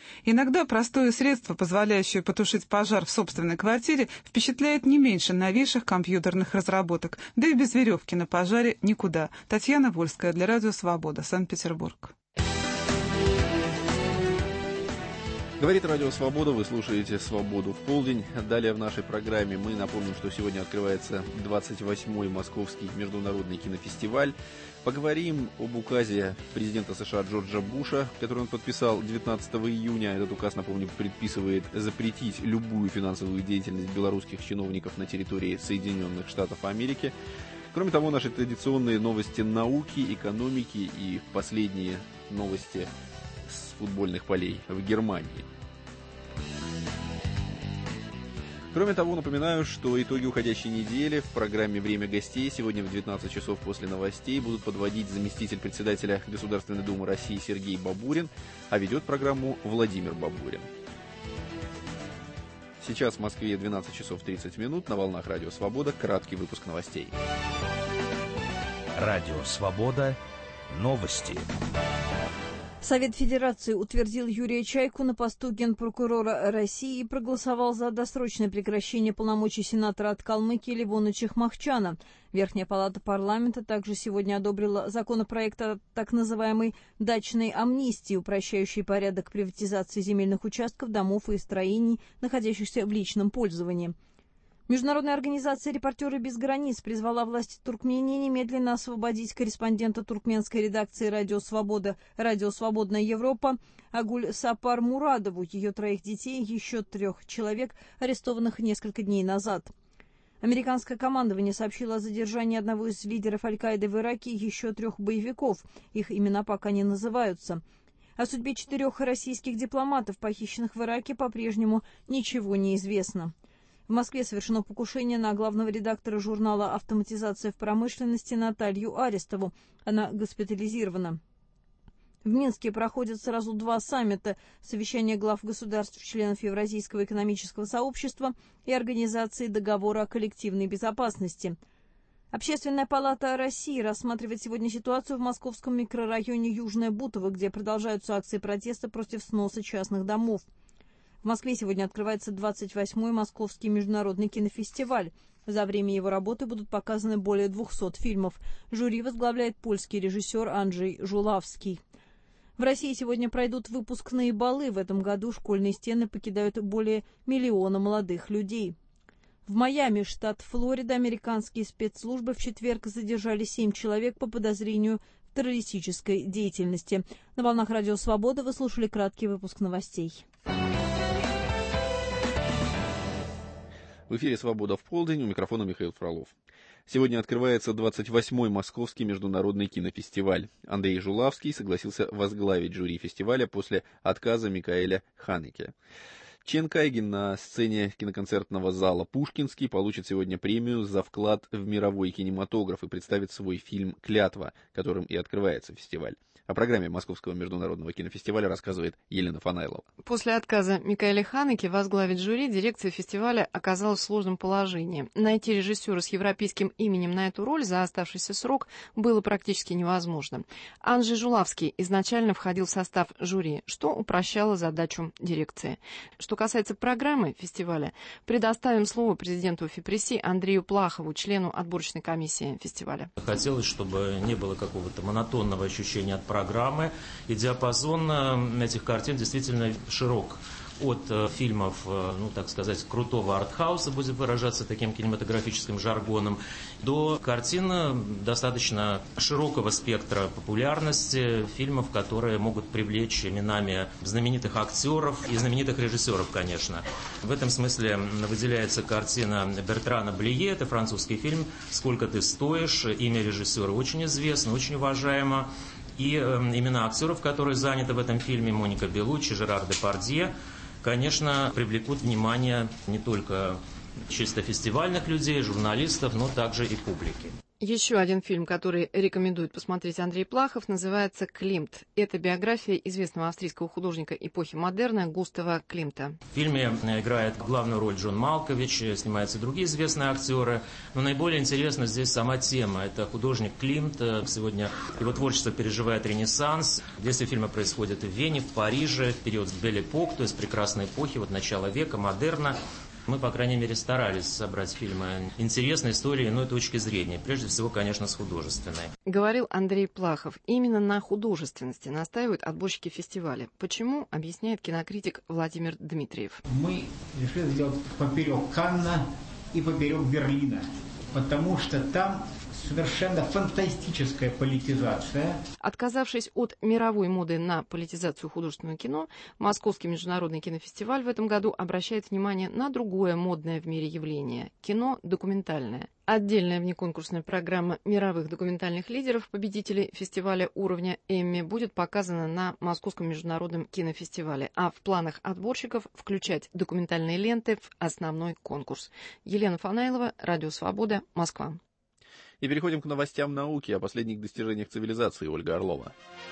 S24: Иногда простое средство, позволяющее потушить пожар в собственной квартире, впечатляет не меньше новейших компьютерных разработок. Да и без веревки на пожаре никуда. Татьяна Вольская для Радио Свобода, Санкт-Петербург.
S2: Говорит Радио Свобода, вы слушаете «Свободу в полдень». Далее в нашей программе мы напомним, что сегодня открывается двадцать восьмой Московский международный кинофестиваль. Поговорим об указе президента США Джорджа Буша, который он подписал девятнадцатого июня. Этот указ, напомню, предписывает запретить любую финансовую деятельность белорусских чиновников на территории Соединенных Штатов Америки. Кроме того, наши традиционные новости науки, экономики и последние новости с футбольных полей в Германии. Кроме того, напоминаю, что итоги уходящей недели в программе «Время гостей» сегодня в девятнадцать часов после новостей будут подводить заместитель председателя Государственной Думы России Сергей Бабурин, а ведет программу Владимир Бабурин. Сейчас в Москве двенадцать часов тридцать минут, на волнах Радио Свобода краткий выпуск новостей.
S3: Радио Свобода. Новости.
S4: Совет Федерации утвердил Юрия Чайку на посту генпрокурора России и проголосовал за досрочное прекращение полномочий сенатора от Калмыкии Левона Чехмахчана. Верхняя палата парламента также сегодня одобрила законопроект о так называемой «дачной амнистии», упрощающий порядок приватизации земельных участков, домов и строений, находящихся в личном пользовании. Международная организация «Репортеры без границ» призвала власти Туркмении немедленно освободить корреспондента туркменской редакции «Радио Свобода», «Радио Свободная Европа» Агуль Сапар Мурадову, ее троих детей и еще трех человек, арестованных несколько дней назад. Американское командование сообщило о задержании одного из лидеров Аль-Каиды в Ираке и еще трех боевиков. Их имена пока не называются. О судьбе четырех российских дипломатов, похищенных в Ираке, по-прежнему ничего не известно. В Москве совершено покушение на главного редактора журнала «Автоматизация в промышленности» Наталью Арестову. Она госпитализирована. В Минске проходят сразу два саммита – совещание глав государств-членов Евразийского экономического сообщества и Организации договора о коллективной безопасности. Общественная палата России рассматривает сегодня ситуацию в московском микрорайоне Южное Бутово, где продолжаются акции протеста против сноса частных домов. В Москве сегодня открывается двадцать восьмой Московский международный кинофестиваль. За время его работы будут показаны более двухсот фильмов. Жюри возглавляет польский режиссер Анджей Жулавский. В России сегодня пройдут выпускные балы. В этом году школьные стены покидают более миллиона молодых людей. В Майами, штат Флорида, американские спецслужбы в четверг задержали семь человек по подозрению в террористической деятельности. На волнах Радио Свобода вы слушали краткий выпуск новостей.
S2: В эфире «Свобода в полдень», у микрофона Михаил Фролов. Сегодня открывается двадцать восьмой Московский международный кинофестиваль. Андрей Жулавский согласился возглавить жюри фестиваля после отказа Микаэля Ханеке. Чен Кайгин на сцене киноконцертного зала «Пушкинский» получит сегодня премию за вклад в мировой кинематограф и представит свой фильм «Клятва», которым и открывается фестиваль. О программе Московского международного кинофестиваля рассказывает Елена Фанайлова.
S6: После отказа Микаэля Ханеке возглавить жюри дирекция фестиваля оказалась в сложном положении. Найти режиссера с европейским именем на эту роль за оставшийся срок было практически невозможно. Анджей Жулавский изначально входил в состав жюри, что упрощало задачу дирекции. Что касается программы фестиваля, предоставим слово президенту ФИПРЕССИ Андрею Плахову, члену отборочной комиссии фестиваля.
S7: Хотелось, чтобы не было какого-то монотонного ощущения от программы, и диапазон этих картин действительно широк. От фильмов, ну так сказать, крутого артхауса, будем выражаться таким кинематографическим жаргоном, до картин достаточно широкого спектра популярности, фильмов, которые могут привлечь именами знаменитых актеров и знаменитых режиссеров, конечно. В этом смысле выделяется картина Бертрана Блие, это французский фильм «Сколько ты стоишь», имя режиссера очень известно, очень уважаемо. И э, имена актеров, которые заняты в этом фильме, Моника Беллуччи, Жерар Депардье, конечно, привлекут внимание не только чисто фестивальных людей, журналистов, но также и публики.
S6: Еще один фильм, который рекомендует посмотреть Андрей Плахов, называется «Климт». Это биография известного австрийского художника эпохи модерна Густава Климта.
S7: В фильме играет главную роль Джон Малкович, снимаются и другие известные актеры. Но наиболее интересна здесь сама тема. Это художник Климт. Сегодня его творчество переживает ренессанс. Действие фильма происходит в Вене, в Париже, в период Бель-эпок, то есть прекрасной эпохи, вот начала века, модерна. Мы, по крайней мере, старались собрать фильмы интересной истории иной точки зрения. Прежде всего, конечно, с художественной.
S6: Говорил Андрей Плахов. Именно на художественности настаивают отборщики фестиваля. Почему, объясняет кинокритик Владимир Дмитриев.
S8: Мы решили сделать поперек Канна и поперек Берлина, потому что там совершенно фантастическая политизация.
S6: Отказавшись от мировой моды на политизацию художественного кино, Московский международный кинофестиваль в этом году обращает внимание на другое модное в мире явление – кино документальное. Отдельная внеконкурсная программа мировых документальных лидеров, победителей фестиваля уровня Эмми, будет показана на Московском международном кинофестивале, а в планах отборщиков включать документальные ленты в основной конкурс. Елена Фанаилова, Радио Свобода, Москва.
S2: И переходим к новостям науки о последних достижениях цивилизации. Ольга Орлова.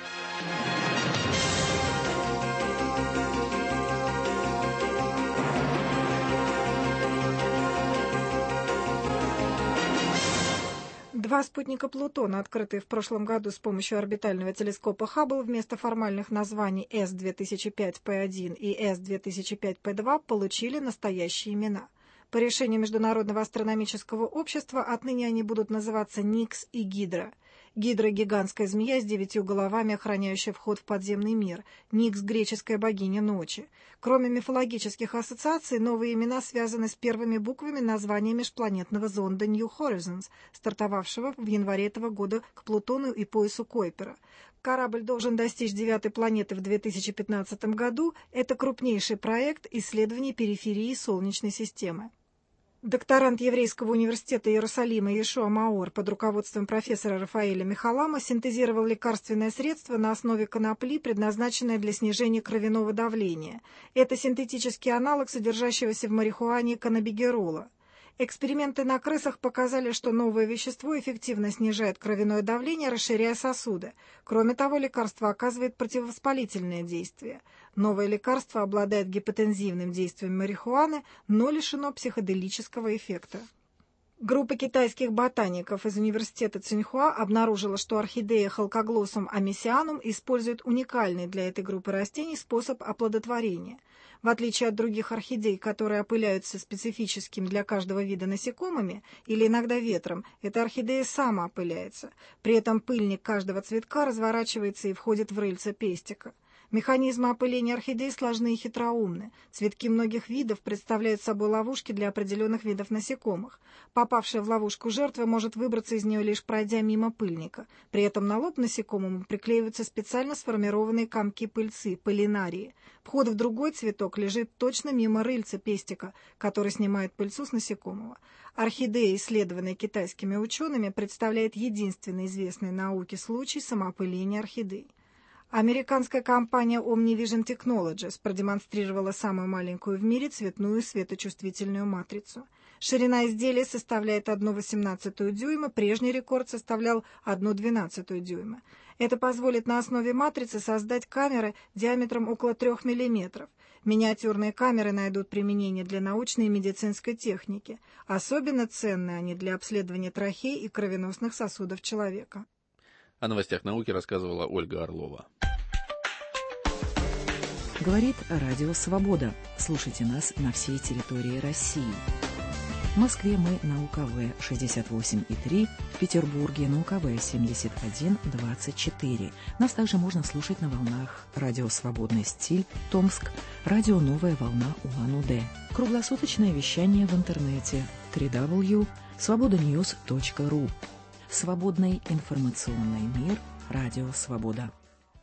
S9: Два спутника Плутона, открытые в прошлом году с помощью орбитального телескопа Хаббл, вместо формальных названий эс две тысячи пять пэ один и эс две тысячи пять пэ два, получили настоящие имена. По решению Международного астрономического общества отныне они будут называться Никс и Гидра. Гидра – гигантская змея с девятью головами, охраняющая вход в подземный мир. Никс – греческая богиня ночи. Кроме мифологических ассоциаций, новые имена связаны с первыми буквами названия межпланетного зонда New Horizons, стартовавшего в январе этого года к Плутону и поясу Койпера. Корабль должен достичь девятой планеты в две тысячи пятнадцатом году. Это крупнейший проект исследований периферии Солнечной системы. Докторант Еврейского университета Иерусалима Йешуа Маор под руководством профессора Рафаэля Михалама синтезировал лекарственное средство на основе конопли, предназначенное для снижения кровяного давления. Это синтетический аналог содержащегося в марихуане каннабигерола. Эксперименты на крысах показали, что новое вещество эффективно снижает кровяное давление, расширяя сосуды. Кроме того, лекарство оказывает противовоспалительное действие. Новое лекарство обладает гипотензивным действием марихуаны, но лишено психоделического эффекта. Группа китайских ботаников из университета Цинхуа обнаружила, что орхидея Халкоглоссум амисианум использует уникальный для этой группы растений способ оплодотворения. В отличие от других орхидей, которые опыляются специфическим для каждого вида насекомыми или иногда ветром, эта орхидея сама опыляется. При этом пыльник каждого цветка разворачивается и входит в рыльце пестика. Механизмы опыления орхидей сложны и хитроумны. Цветки многих видов представляют собой ловушки для определенных видов насекомых. Попавшая в ловушку жертва может выбраться из нее, лишь пройдя мимо пыльника. При этом на лоб насекомому приклеиваются специально сформированные комки пыльцы, полинарии. Вход в другой цветок лежит точно мимо рыльца пестика, который снимает пыльцу с насекомого. Орхидея, исследованная китайскими учеными, представляет единственный известный науке случай самоопыления орхидей. Американская компания OmniVision Technologies продемонстрировала самую маленькую в мире цветную светочувствительную матрицу. Ширина изделия составляет одну восемнадцатую дюйма, прежний рекорд составлял одну двенадцатую дюйма. Это позволит на основе матрицы создать камеры диаметром около трех миллиметров. Миниатюрные камеры найдут применение для научной и медицинской техники. Особенно ценны они для обследования трахей и кровеносных сосудов человека.
S2: О новостях науки рассказывала Ольга Орлова.
S1: Говорит Радио Свобода. Слушайте нас на всей территории России. В Москве мы на У К В шестьдесят восемь и три, в Петербурге на У К В семьдесят один двадцать четыре. Нас также можно слушать на волнах Радио Свободный стиль, Томск, Радио Новая волна Улан-Удэ. Круглосуточное вещание в интернете дабл ю дабл ю дабл ю точка свобода ньюс точка ру. Свободный информационный мир. Радио Свобода.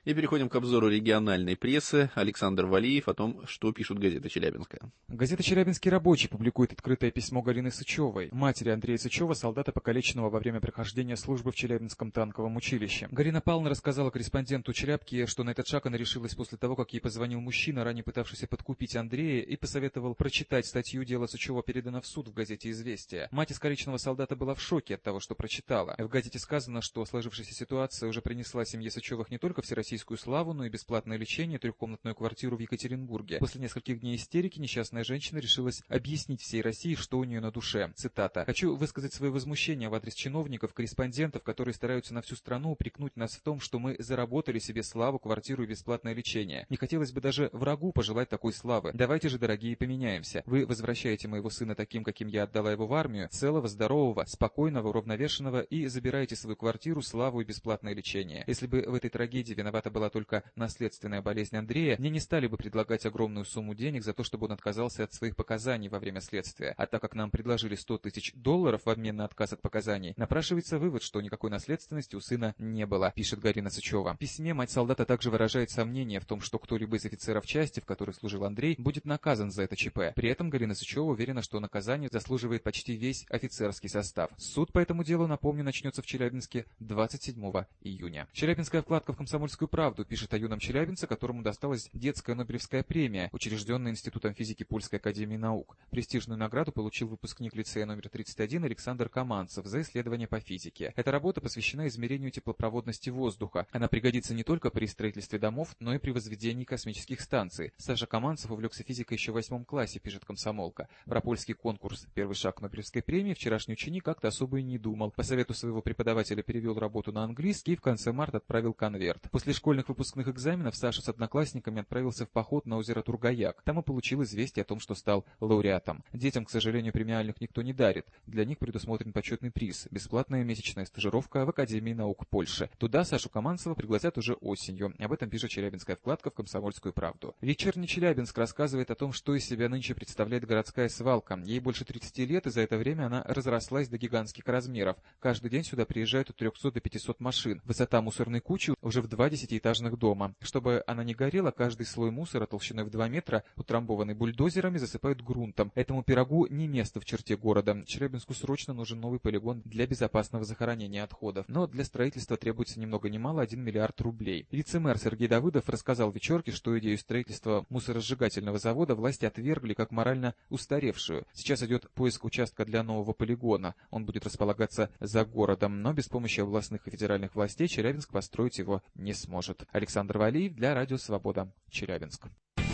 S2: И переходим к обзору региональной прессы. Александр Валиев о том, что пишут газеты Челябинска.
S10: Газета «Челябинский рабочий» публикует открытое письмо Галины Сычевой, матери Андрея Сычева, солдата, покалеченного во время прохождения службы в Челябинском танковом училище. Галина Павловна рассказала корреспонденту Челябки, что на этот шаг она решилась после того, как ей позвонил мужчина, ранее пытавшийся подкупить Андрея, и посоветовал прочитать статью «Дело Сычева передано в суд» в газете «Известия». Мать искалеченного солдата была в шоке от того, что прочитала. В газете сказано, что сложившаяся ситуация уже принесла семье Сычевых не только всероссийскую славу, но и бесплатное лечение, трехкомнатную квартиру в Екатеринбурге. После нескольких дней истерики несчастная женщина решилась объяснить всей России, что у нее на душе. Цитата. «Хочу высказать свое возмущение в адрес чиновников, корреспондентов, которые стараются на всю страну упрекнуть нас в том, что мы заработали себе славу, квартиру и бесплатное лечение. Не хотелось бы даже врагу пожелать такой славы. Давайте же, дорогие, поменяемся. Вы возвращаете моего сына таким, каким я отдала его в армию, целого, здорового, спокойного, уравновешенного, и забираете свою квартиру, славу и бесплатное лечение. Если бы в этой трагедии виновата была только наследственная болезнь Андрея, мне не стали бы предлагать огромную сумму денег за то, чтобы он отказался от своих показаний во время следствия. А так как нам предложили сто тысяч долларов в обмен на отказ от показаний, напрашивается вывод, что никакой наследственности у сына не было», пишет Галина Сычева. В письме мать солдата также выражает сомнение в том, что кто-либо из офицеров части, в которой служил Андрей, будет наказан за это ЧП. При этом Галина Сычева уверена, что наказание заслуживает почти весь офицерский состав. Суд по этому делу, напомню, начнется в Челябинске двадцать седьмого июня. Челябинская вкладка в «Комсомольскую правду» пишет о юном челябинце, которому досталась детская Нобелевская премия, учрежденная Институтом физики Польской академии наук. Престижную награду получил выпускник лицея номер тридцать один Александр Каманцев за исследования по физике. Эта работа посвящена измерению теплопроводности воздуха. Она пригодится не только при строительстве домов, но и при возведении космических станций. Саша Каманцев увлекся физикой еще в восьмом классе, пишет «Комсомолка». Про польский конкурс «Первый шаг к Нобелевской премии» вчерашний ученик как-то особо и не думал. По совету своего преподавателя перевел работу на английский и в конце марта отправил конверт. После школьных выпускных экзаменов Саша с одноклассниками отправился в поход на озеро Тургаяк. Там и получил известие о том, что стал лауреатом. Детям, к сожалению, премиальных никто не дарит. Для них предусмотрен почетный приз – бесплатная месячная стажировка в Академии наук Польши. Туда Сашу Каманцева пригласят уже осенью. Об этом пишет челябинская вкладка в «Комсомольскую правду». Вечерний Челябинск рассказывает о том, что из себя нынче представляет городская свалка. Ей больше тридцати лет, и за это время она разрослась до гигантских размеров. Каждый день сюда приезжают от трехсот до пятисот машин. Высота мусорной кучи уже в два десятиэтажных дома. Чтобы она не горела, каждый слой мусора толщиной в два метра, утрамбованный бульдозерами, засыпают грунтом. Этому пирогу не место в черте города. Челябинску срочно нужен новый полигон для безопасного захоронения отходов. Но для строительства требуется ни много ни мало один миллиард рублей. Вице-мэр Сергей Давыдов рассказал вечерке, что идею строительства мусоросжигательного завода власти отвергли как морально устаревшую. Сейчас идет поиск участка для нового полигона. Он будет располагаться за городом, но без помощи областных и федеральных властей Челябинск построить его не сможет. Александр Валиев для Радио Свобода, Челябинск.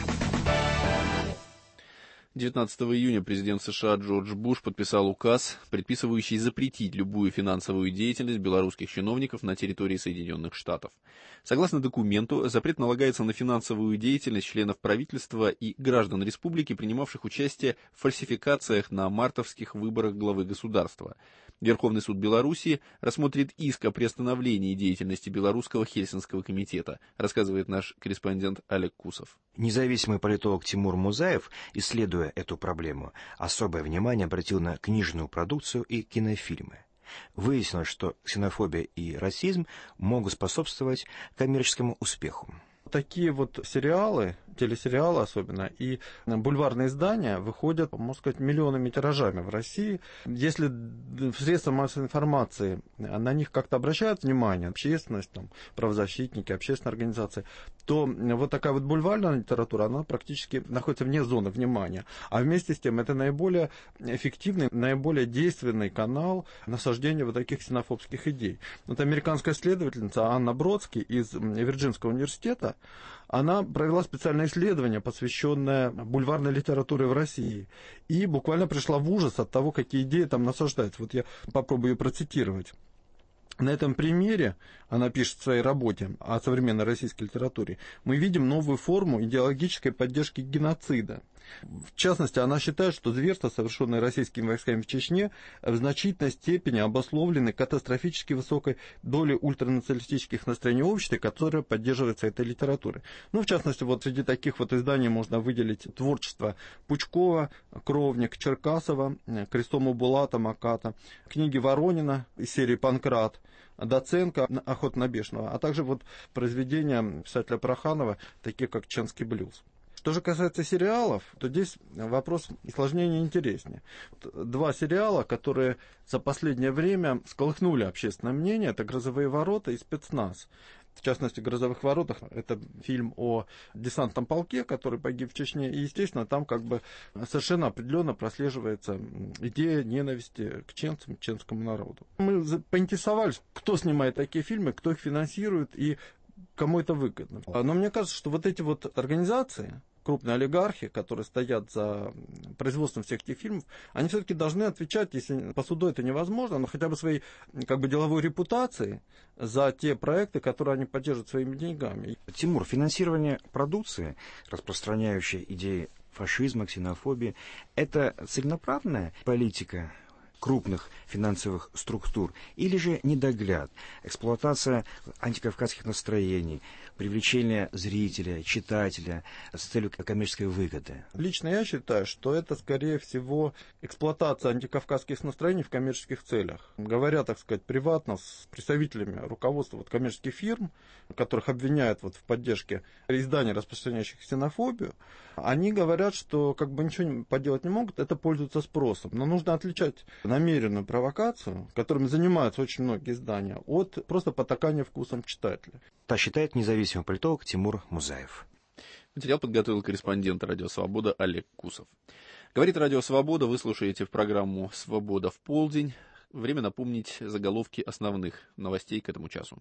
S2: девятнадцатого июня президент США Джордж Буш подписал указ, предписывающий запретить любую финансовую деятельность белорусских чиновников на территории Соединенных Штатов. Согласно документу, запрет налагается на финансовую деятельность членов правительства и граждан республики, принимавших участие в фальсификациях на мартовских выборах главы государства. Верховный суд Белоруссии рассмотрит иск о приостановлении деятельности Белорусского Хельсинского комитета, рассказывает наш корреспондент Олег Кусов.
S11: Независимый политолог Тимур Музаев, исследуя эту проблему, особое внимание обратил на книжную продукцию и кинофильмы. Выяснилось, что ксенофобия и расизм могут способствовать коммерческому успеху.
S12: Такие вот сериалы, телесериалы особенно, и бульварные издания выходят, можно сказать, миллионными тиражами в России. Если средства массовой информации на них как-то обращают внимание, общественность, там, правозащитники, общественные организации, то вот такая вот бульварная литература, она практически находится вне зоны внимания. А вместе с тем это наиболее эффективный, наиболее действенный канал насаждения вот таких ксенофобских идей. Вот американская исследовательница Анна Бродски из Вирджинского университета, она провела специальное исследование, посвященное бульварной литературе в России, и буквально пришла в ужас от того, какие идеи там насаждаются. Вот я попробую ее процитировать. На этом примере, она пишет в своей работе о современной российской литературе, мы видим новую форму идеологической поддержки геноцида. В частности, она считает, что зверства, совершенные российскими войсками в Чечне, в значительной степени обусловлены катастрофически высокой долей ультранационалистических настроений в обществе, которая поддерживается этой литературой. Ну, в частности, вот среди таких вот изданий можно выделить творчество Пучкова, Кровник, Черкасова, Крестому Булата, Маката, книги Воронина из серии «Панкрат», Доценко, «Охота на бешеного», а также вот произведения писателя Проханова, такие как «Ченский блюз». Что же касается сериалов, то здесь вопрос сложнее и интереснее. Два сериала, которые за последнее время сколыхнули общественное мнение, это «Грозовые ворота» и «Спецназ». В частности, в «Грозовых воротах» это фильм о десантном полке, который погиб в Чечне, и, естественно, там как бы совершенно определенно прослеживается идея ненависти к чеченцам, к чеченскому народу. Мы поинтересовались, кто снимает такие фильмы, кто их финансирует и кому это выгодно. Но мне кажется, что вот эти вот организации, крупные олигархи, которые стоят за производством всех этих фильмов, они все-таки должны отвечать, если по суду это невозможно, но хотя бы своей как бы деловой репутацией за те проекты, которые они поддерживают своими деньгами.
S11: Тимур, финансирование продукции, распространяющей идеи фашизма, ксенофобии, это целенаправленная политика крупных финансовых структур, или же недогляд, эксплуатация антикавказских настроений, привлечение зрителя, читателя с целью коммерческой выгоды?
S12: Лично я считаю, что это, скорее всего, эксплуатация антикавказских настроений в коммерческих целях. Говоря, так сказать, приватно с представителями руководства вот, коммерческих фирм, которых обвиняют вот, в поддержке изданий, распространяющих ксенофобию, они говорят, что как бы ничего поделать не могут, это пользуется спросом. Но нужно отличать намеренную провокацию, которыми занимаются очень многие издания, от просто потакания вкусом читателя.
S11: Так считает независимый политолог Тимур Музаев.
S2: Материал подготовил корреспондент «Радио Свобода» Олег Кусов. Говорит «Радио Свобода», вы слушаете в программу «Свобода в полдень». Время напомнить заголовки основных новостей к этому часу.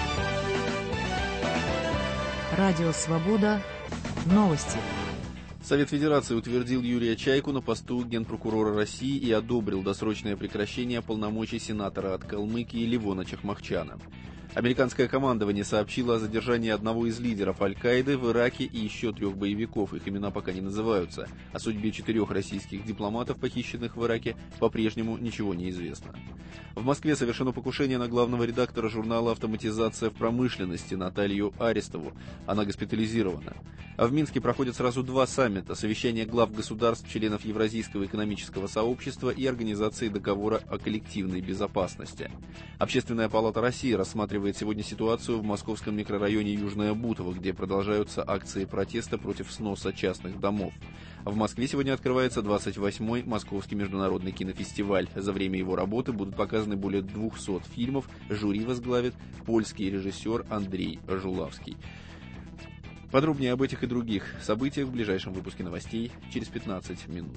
S1: «Радио Свобода». Новости.
S2: Совет Федерации утвердил Юрия Чайку на посту генпрокурора России и одобрил досрочное прекращение полномочий сенатора от Калмыкии Левона Чахмахчана. Американское командование сообщило о задержании одного из лидеров Аль-Каиды в Ираке и еще трех боевиков, их имена пока не называются. О судьбе четырех российских дипломатов, похищенных в Ираке, по-прежнему ничего не известно. В Москве совершено покушение на главного редактора журнала «Автоматизация в промышленности» Наталью Арестову. Она госпитализирована. А в Минске проходят сразу два саммита: совещание глав государств, членов Евразийского экономического сообщества и Организации договора о коллективной безопасности. Общественная палата России рассматривает сегодня ситуацию в московском микрорайоне Южное Бутово, где продолжаются акции протеста против сноса частных домов. В Москве сегодня открывается двадцать восьмой Московский международный кинофестиваль. За время его работы будут показаны более двухсот фильмов. Жюри возглавит польский режиссер Андрей Жулавский. Подробнее об этих и других событиях в ближайшем выпуске новостей через пятнадцать минут.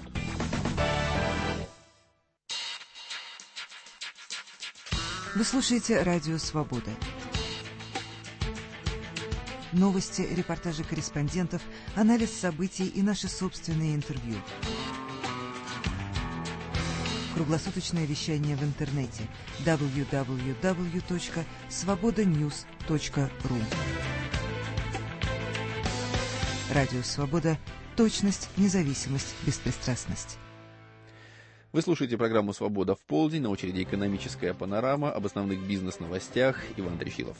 S1: Вы слушаете «Радио Свобода». Новости, репортажи корреспондентов, анализ событий и наши собственные интервью. Круглосуточное вещание в интернете дабл ю дабл ю дабл ю точка свобода ньюс точка ру. Радио Свобода. Точность, независимость, беспристрастность.
S2: Вы слушаете программу «Свобода в полдень». На очереди экономическая панорама. Об основных бизнес-новостях Иван Трефилов.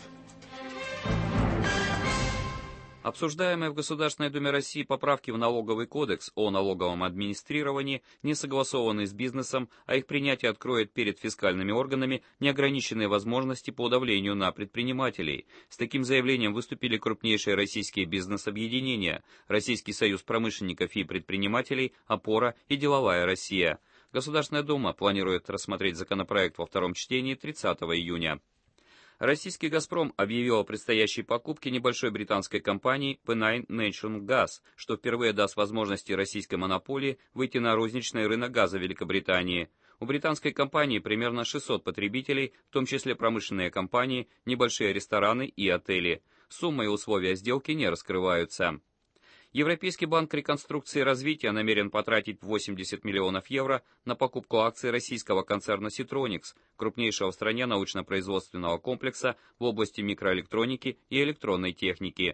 S13: Обсуждаемые в Государственной Думе России поправки в налоговый кодекс о налоговом администрировании не согласованы с бизнесом, а их принятие откроет перед фискальными органами неограниченные возможности по давлению на предпринимателей. С таким заявлением выступили крупнейшие российские бизнес-объединения: Российский союз промышленников и предпринимателей, «Опора» и «Деловая Россия». Государственная Дума планирует рассмотреть законопроект во втором чтении тридцатого июня. Российский «Газпром» объявил о предстоящей покупке небольшой британской компании Pennine Natural Gas, что впервые даст возможности российской монополии выйти на розничный рынок газа Великобритании. У британской компании примерно шестьсот потребителей, в том числе промышленные компании, небольшие рестораны и отели. Сумма и условия сделки не раскрываются. Европейский банк реконструкции и развития намерен потратить восемьдесят миллионов евро на покупку акций российского концерна Ситроникс, крупнейшего в стране научно-производственного комплекса в области микроэлектроники и электронной техники.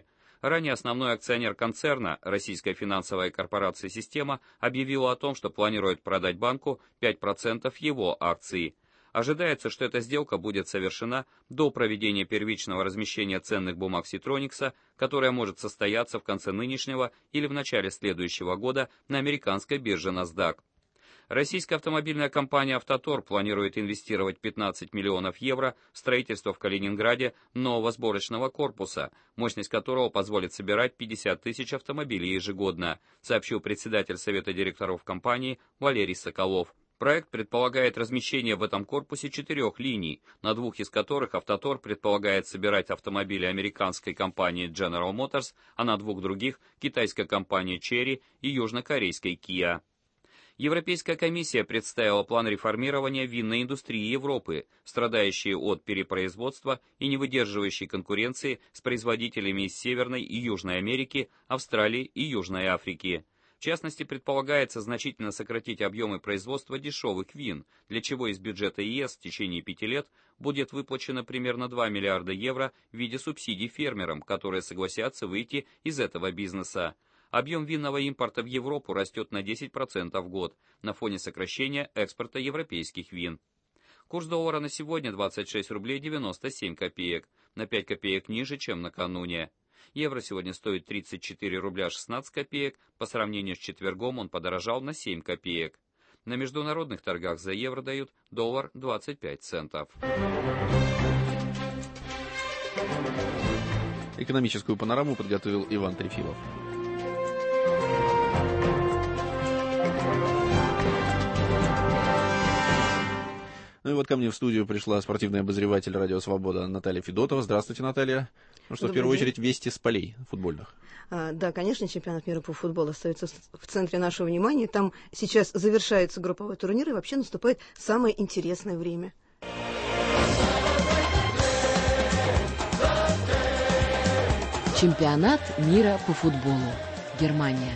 S13: Ранее основной акционер концерна, российская финансовая корпорация «Система», объявила о том, что планирует продать банку пять процентов его акций. Ожидается, что эта сделка будет совершена до проведения первичного размещения ценных бумаг Ситроникса, которое может состояться в конце нынешнего или в начале следующего года на американской бирже NASDAQ. Российская автомобильная компания «Автотор» планирует инвестировать пятнадцать миллионов евро в строительство в Калининграде нового сборочного корпуса, мощность которого позволит собирать пятьдесят тысяч автомобилей ежегодно, сообщил председатель Совета директоров компании Валерий Соколов. Проект предполагает размещение в этом корпусе четырех линий, на двух из которых «Автотор» предполагает собирать автомобили американской компании General Motors, а на двух других – китайской компании Chery и южнокорейской Kia. Европейская комиссия представила план реформирования винной индустрии Европы, страдающей от перепроизводства и не выдерживающей конкуренции с производителями из Северной и Южной Америки, Австралии и Южной Африки. В частности, предполагается значительно сократить объемы производства дешевых вин, для чего из бюджета ЕС в течение пяти лет будет выплачено примерно два миллиарда евро в виде субсидий фермерам, которые согласятся выйти из этого бизнеса. Объем винного импорта в Европу растет на десять процентов в год на фоне сокращения экспорта европейских вин. Курс доллара на сегодня двадцать шесть рублей девяносто семь копеек, на пять копеек ниже, чем накануне. Евро сегодня стоит тридцать четыре рубля шестнадцать копеек, по сравнению с четвергом он подорожал на семь копеек. На международных торгах за евро дают доллар двадцать пять центов.
S2: Экономическую панораму подготовил Иван Трефилов. Ну и вот ко мне в студию пришла спортивный обозреватель «Радио Свобода» Наталья Федотова. Здравствуйте, Наталья. Ну что, Добрый в первую день. очередь, вести с полей футбольных.
S14: А, да, конечно, чемпионат мира по футболу остается в центре нашего внимания. Там сейчас завершается групповой турнир, и вообще наступает самое интересное время.
S15: Чемпионат мира по футболу. Германия.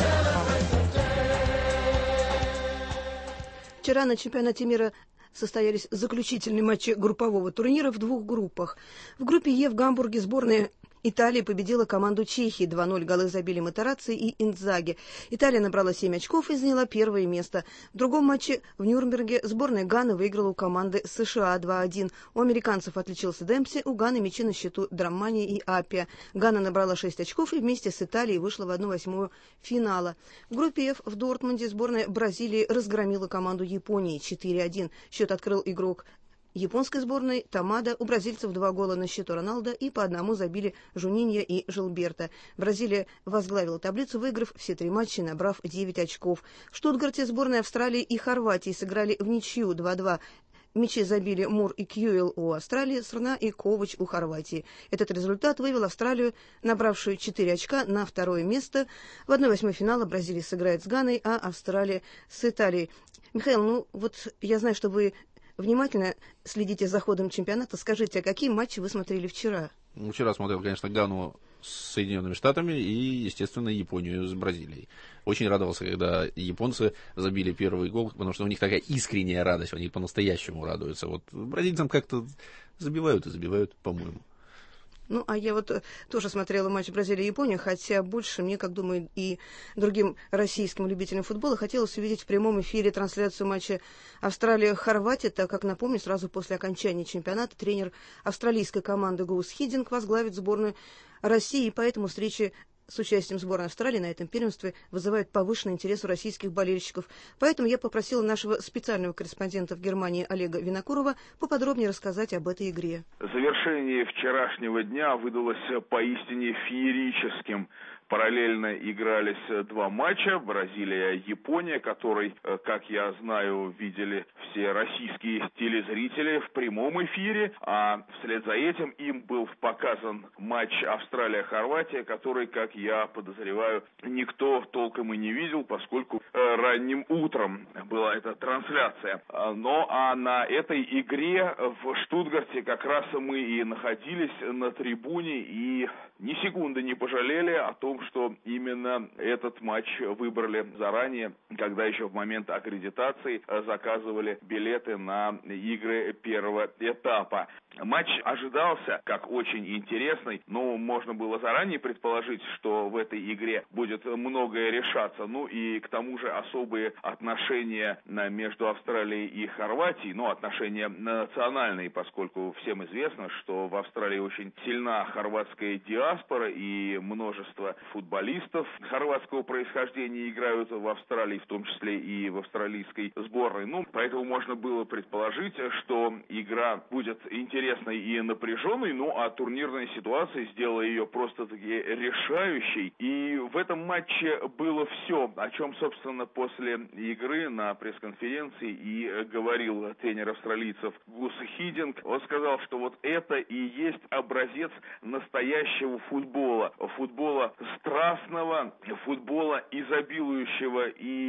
S14: Вчера на чемпионате мира состоялись заключительные матчи группового турнира в двух группах. В группе Е в Гамбурге сборная Италии победила команду Чехии два ноль, голы забили Матерацци и Индзаги. Италия набрала семь очков и заняла первое место. В другом матче в Нюрнберге сборная Ганы выиграла у команды США два один. У американцев отличился Демпси, у Ганы мячи на счету Драммани и Аппиа. Гана набрала шесть очков и вместе с Италией вышла в одну восьмую финала. В группе F в Дортмунде сборная Бразилии разгромила команду Японии четыре один. Счет открыл игрок японской сборной Тамада, у бразильцев два гола на счету Роналдо и по одному забили Жунинья и Жилберто. Бразилия возглавила таблицу, выиграв все три матча, набрав девять очков. В Штутгарте сборные Австралии и Хорватии сыграли в ничью два два. Мячи забили Мур и Кьюэлл у Австралии, Срна и Ковач у Хорватии. Этот результат вывел Австралию, набравшую четыре очка, на второе место. В одной восьмой финала Бразилия сыграет с Ганой, а Австралия с Италией. Михаил, ну вот я знаю, что вы внимательно следите за ходом чемпионата. Скажите, а какие матчи вы смотрели вчера?
S2: Ну, вчера смотрел, конечно, Гану с Соединенными Штатами и, естественно, Японию с Бразилией. Очень радовался, когда японцы забили первый гол, потому что у них такая искренняя радость, они по-настоящему радуются. Вот бразильцам как-то забивают и забивают, по-моему.
S14: Ну, а я вот тоже смотрела матч Бразилия-Япония, хотя больше мне, как думаю, и другим российским любителям футбола хотелось увидеть в прямом эфире трансляцию матча Австралия-Хорватия, так как, напомню, сразу после окончания чемпионата тренер австралийской команды Гус Хиддинг возглавит сборную России, и поэтому встречи с участием сборной Австралии на этом первенстве вызывают повышенный интерес у российских болельщиков. Поэтому я попросила нашего специального корреспондента в Германии Олега Винокурова поподробнее рассказать об этой игре.
S16: Завершение вчерашнего дня выдалось поистине феерическим. Параллельно игрались два матча. Бразилия-Япония, который, как я знаю, видели все российские телезрители в прямом эфире. А вслед за этим им был показан матч Австралия-Хорватия, который, как я подозреваю, никто толком и не видел, поскольку ранним утром была эта трансляция. Но а на этой игре в Штутгарте как раз мы и находились на трибуне и ни секунды не пожалели о том, что именно этот матч выбрали заранее, когда еще в момент аккредитации заказывали билеты на игры первого этапа. Матч ожидался как очень интересный, но можно было заранее предположить, что в этой игре будет многое решаться. Ну и к тому же особые отношения между Австралией и Хорватией, ну отношения национальные, поскольку всем известно, что в Австралии очень сильна хорватская диаспора и множество футболистов хорватского происхождения играют в Австралии, в том числе и в австралийской сборной. Ну, поэтому можно было предположить, что игра будет интересной и напряженной, ну а турнирная ситуация сделала ее просто-таки решающей. И в этом матче было все, о чем, собственно, после игры на пресс-конференции и говорил тренер австралийцев Гус Хидинг. Он сказал, что вот это и есть образец настоящего футбола. Футбола страстного, футбола изобилующего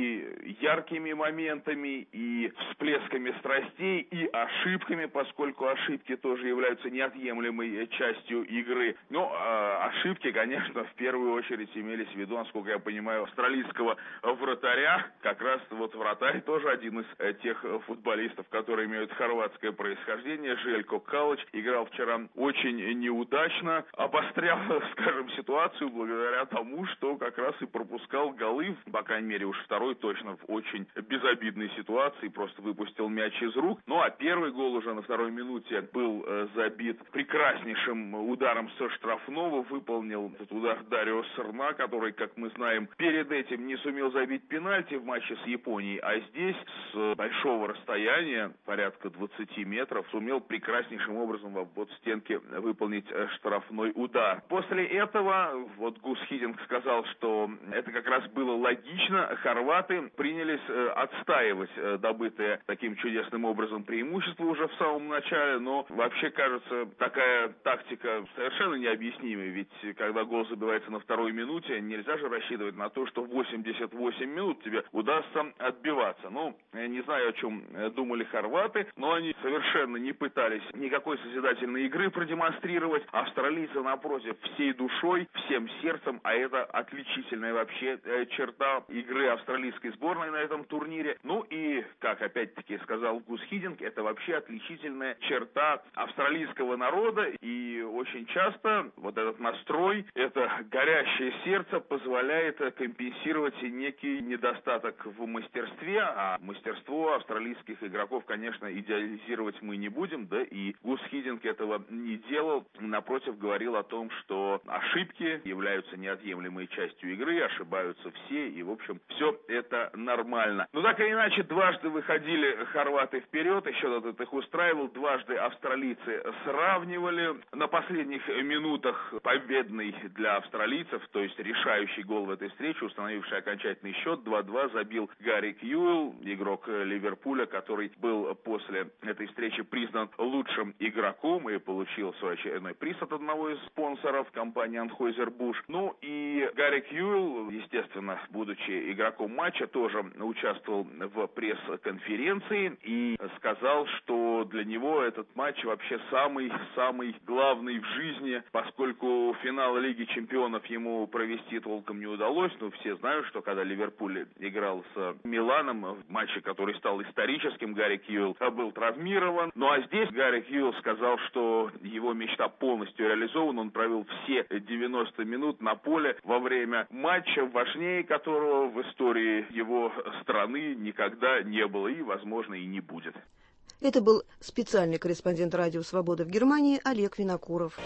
S16: и яркими моментами, и всплесками страстей, и ошибками, поскольку ошибки тоже являются неотъемлемой частью игры. Но э, ошибки, конечно, в первую очередь имелись в виду, насколько я понимаю, австралийского вратаря. Как раз вот вратарь тоже один из э, тех футболистов, которые имеют хорватское происхождение. Желько Калыч играл вчера очень неудачно, обострял, скажем, ситуацию благодаря тому, что как раз и пропускал голы, по крайней мере уж второй точно в очень безобидной ситуации, просто выпустил мяч из рук. Ну а первый гол уже на второй минуте был э, забит прекраснейшим ударом со штрафного, выполнил этот удар Дарио Сорна, который, как мы знаем, перед этим не сумел забить пенальти в матче с Японией, а здесь с большого расстояния, порядка двадцати метров, сумел прекраснейшим образом вот в стенке выполнить штрафной удар. После этого, вот Гус Хидинг сказал, что это как раз было логично, хорваты принялись э, отстаивать э, добытое таким чудесным образом преимущество уже в самом начале, но вообще, кажется, такая тактика совершенно необъяснимой, ведь когда гол забивается на второй минуте, нельзя же рассчитывать на то, что восемьдесят восемь минут тебе удастся отбиваться. Ну, я не знаю, о чем думали хорваты, но они совершенно не пытались никакой созидательной игры продемонстрировать. Австралийцы, напротив, всей душой, всем сердцем, а это отличительная вообще черта игры австралийской сборной на этом турнире. Ну и, как опять-таки сказал Гус Хидинг, это вообще отличительная черта австралийского народа, и очень часто вот этот настрой, это горящее сердце позволяет компенсировать некий недостаток в мастерстве, а мастерство австралийских игроков, конечно, идеализировать мы не будем, да и Гус Хидинг этого не делал, напротив, говорил о том, что ошибки являются неотъемлемой частью игры, ошибаются все, и, в общем, все это нормально. Но так или иначе, дважды выходили хорваты вперед, еще этот их устраивал, дважды австралийцы сравнивали. На последних минутах победный для австралийцев, то есть решающий гол в этой встрече, установивший окончательный счет, два-два, забил Гарри Кьюэлл, игрок Ливерпуля, который был после этой встречи признан лучшим игроком и получил свой очередной приз от одного из спонсоров компании Anheuser-Busch. Ну и Гарри Кьюэлл, естественно, будучи игроком матча, тоже участвовал в пресс-конференции и сказал, что для него этот матч вообще самый-самый главный в жизни, поскольку финал Лиги Чемпионов ему провести толком не удалось. Но все знают, что когда Ливерпуль играл с Миланом в матче, который стал историческим, Гарри Кьюэлл был травмирован. Ну а здесь Гарри Кьюэлл сказал, что его мечта полностью реализована. Он провел все девяносто минут на поле во время матча, важнее которого в истории его страны никогда не было и, возможно, и не будет.
S14: Это был специальный корреспондент «Радио Свобода» в Германии Олег Винокуров.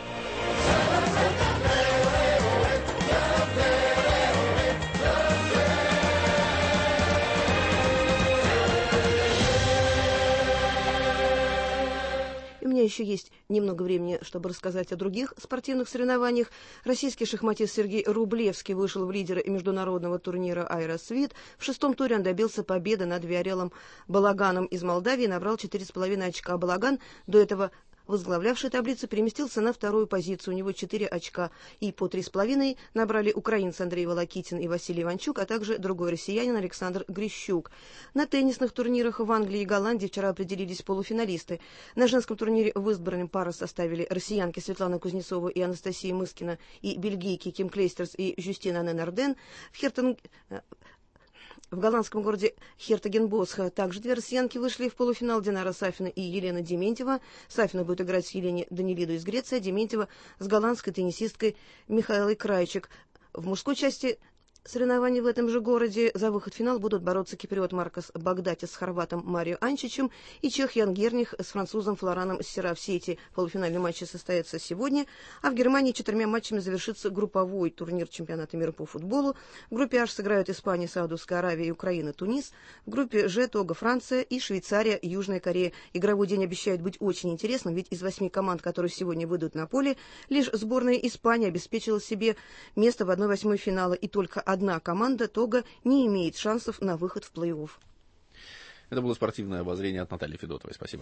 S14: У меня еще есть немного времени, чтобы рассказать о других спортивных соревнованиях. Российский шахматист Сергей Рублевский вышел в лидеры международного турнира «Аэросвит». В шестом туре он добился победы над Виорелом Балаганом из Молдавии и набрал четыре с половиной очка. Балаган, до этого возглавлявший таблицу, переместился на вторую позицию. У него четыре очка. И по три с половиной набрали украинцы Андрей Волокитин и Василий Иванчук, а также другой россиянин Александр Грищук. На теннисных турнирах в Англии и Голландии вчера определились полуфиналисты. На женском турнире в Истборне пары составили россиянки Светлана Кузнецова и Анастасия Мыскина и бельгийки Ким Клейстерс и Жюстина Ненарден. В Хертон... в голландском городе Хертогенбосха. Также две россиянки вышли в полуфинал: Динара Сафина и Елена Дементьева. Сафина будет играть с Еленой Данилиду из Греции, а Дементьева с голландской теннисисткой Михаилой Крайчик. В мужской части соревнований в этом же городе за выход в финал будут бороться киприот Маркос Багдатис с хорватом Марио Анчичем и чех Ян Герних с французом Флораном Серафсети. Полуфинальные матчи состоятся сегодня, а в Германии четырьмя матчами завершится групповой турнир чемпионата мира по футболу. В группе H сыграют Испания, Саудовская Аравия, Украина, Тунис. В группе Ж Того, Франция и Швейцария, Южная Корея. Игровой день обещает быть очень интересным, ведь из восьми команд, которые сегодня выйдут на поле, лишь сборная Испании обеспечила себе место в одной восьмой финала, и только одна команда, Того, не имеет шансов на выход в плей-офф.
S2: Это было спортивное обозрение от Натальи Федотовой. Спасибо.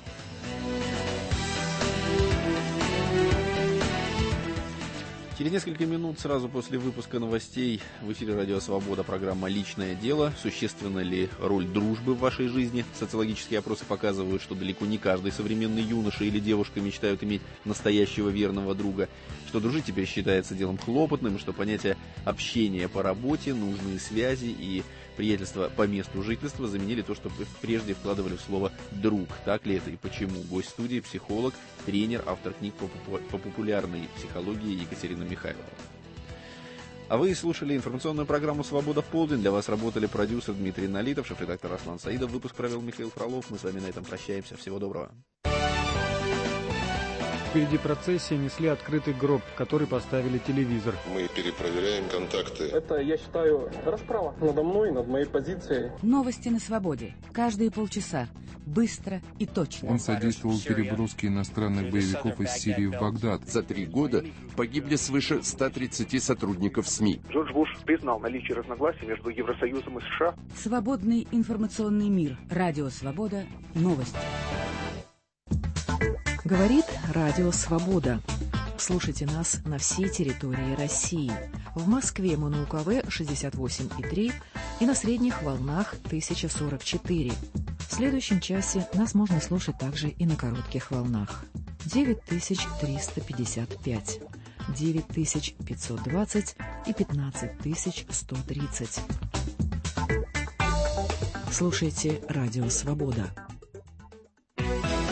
S2: Через несколько минут, сразу после выпуска новостей, в эфире «Радио Свобода» программа «Личное дело». Существенна ли роль дружбы в вашей жизни? Социологические опросы показывают, что далеко не каждый современный юноша или девушка мечтают иметь настоящего верного друга, что дружить теперь считается делом хлопотным, что понятие общения по работе, нужные связи и приятельство по месту жительства заменили то, что прежде вкладывали в слово «друг». Так ли это и почему? Гость студии, психолог, тренер, автор книг по, по популярной психологии Екатерина Михайлова. А вы слушали информационную программу «Свобода в полдень». Для вас работали продюсер Дмитрий Налитов, шеф-редактор Аслан Саидов. Выпуск провел Михаил Фролов. Мы с вами на этом прощаемся. Всего доброго.
S5: Впереди процессии несли открытый гроб, в который поставили телевизор.
S17: Мы перепроверяем контакты.
S18: Это, я считаю, расправа надо мной, над моей позицией.
S15: Новости на свободе. Каждые полчаса. Быстро и точно.
S19: Он содействовал переброске иностранных боевиков из Сирии в Багдад.
S20: За три года погибли свыше ста тридцати сотрудников СМИ.
S21: Джордж Буш признал наличие разногласий между Евросоюзом и США.
S15: Свободный информационный мир. Радио Свобода. Новости.
S1: Говорит Радио Свобода. Слушайте нас на всей территории России. В Москве мы на УКВ шестьдесят восемь и три и на средних волнах тысяча сорок четыре. В следующем часе нас можно слушать также и на коротких волнах. девять тысяч триста пятьдесят пять, девять тысяч пятьсот двадцать и пятнадцать тысяч сто тридцать. Слушайте Радио Свобода.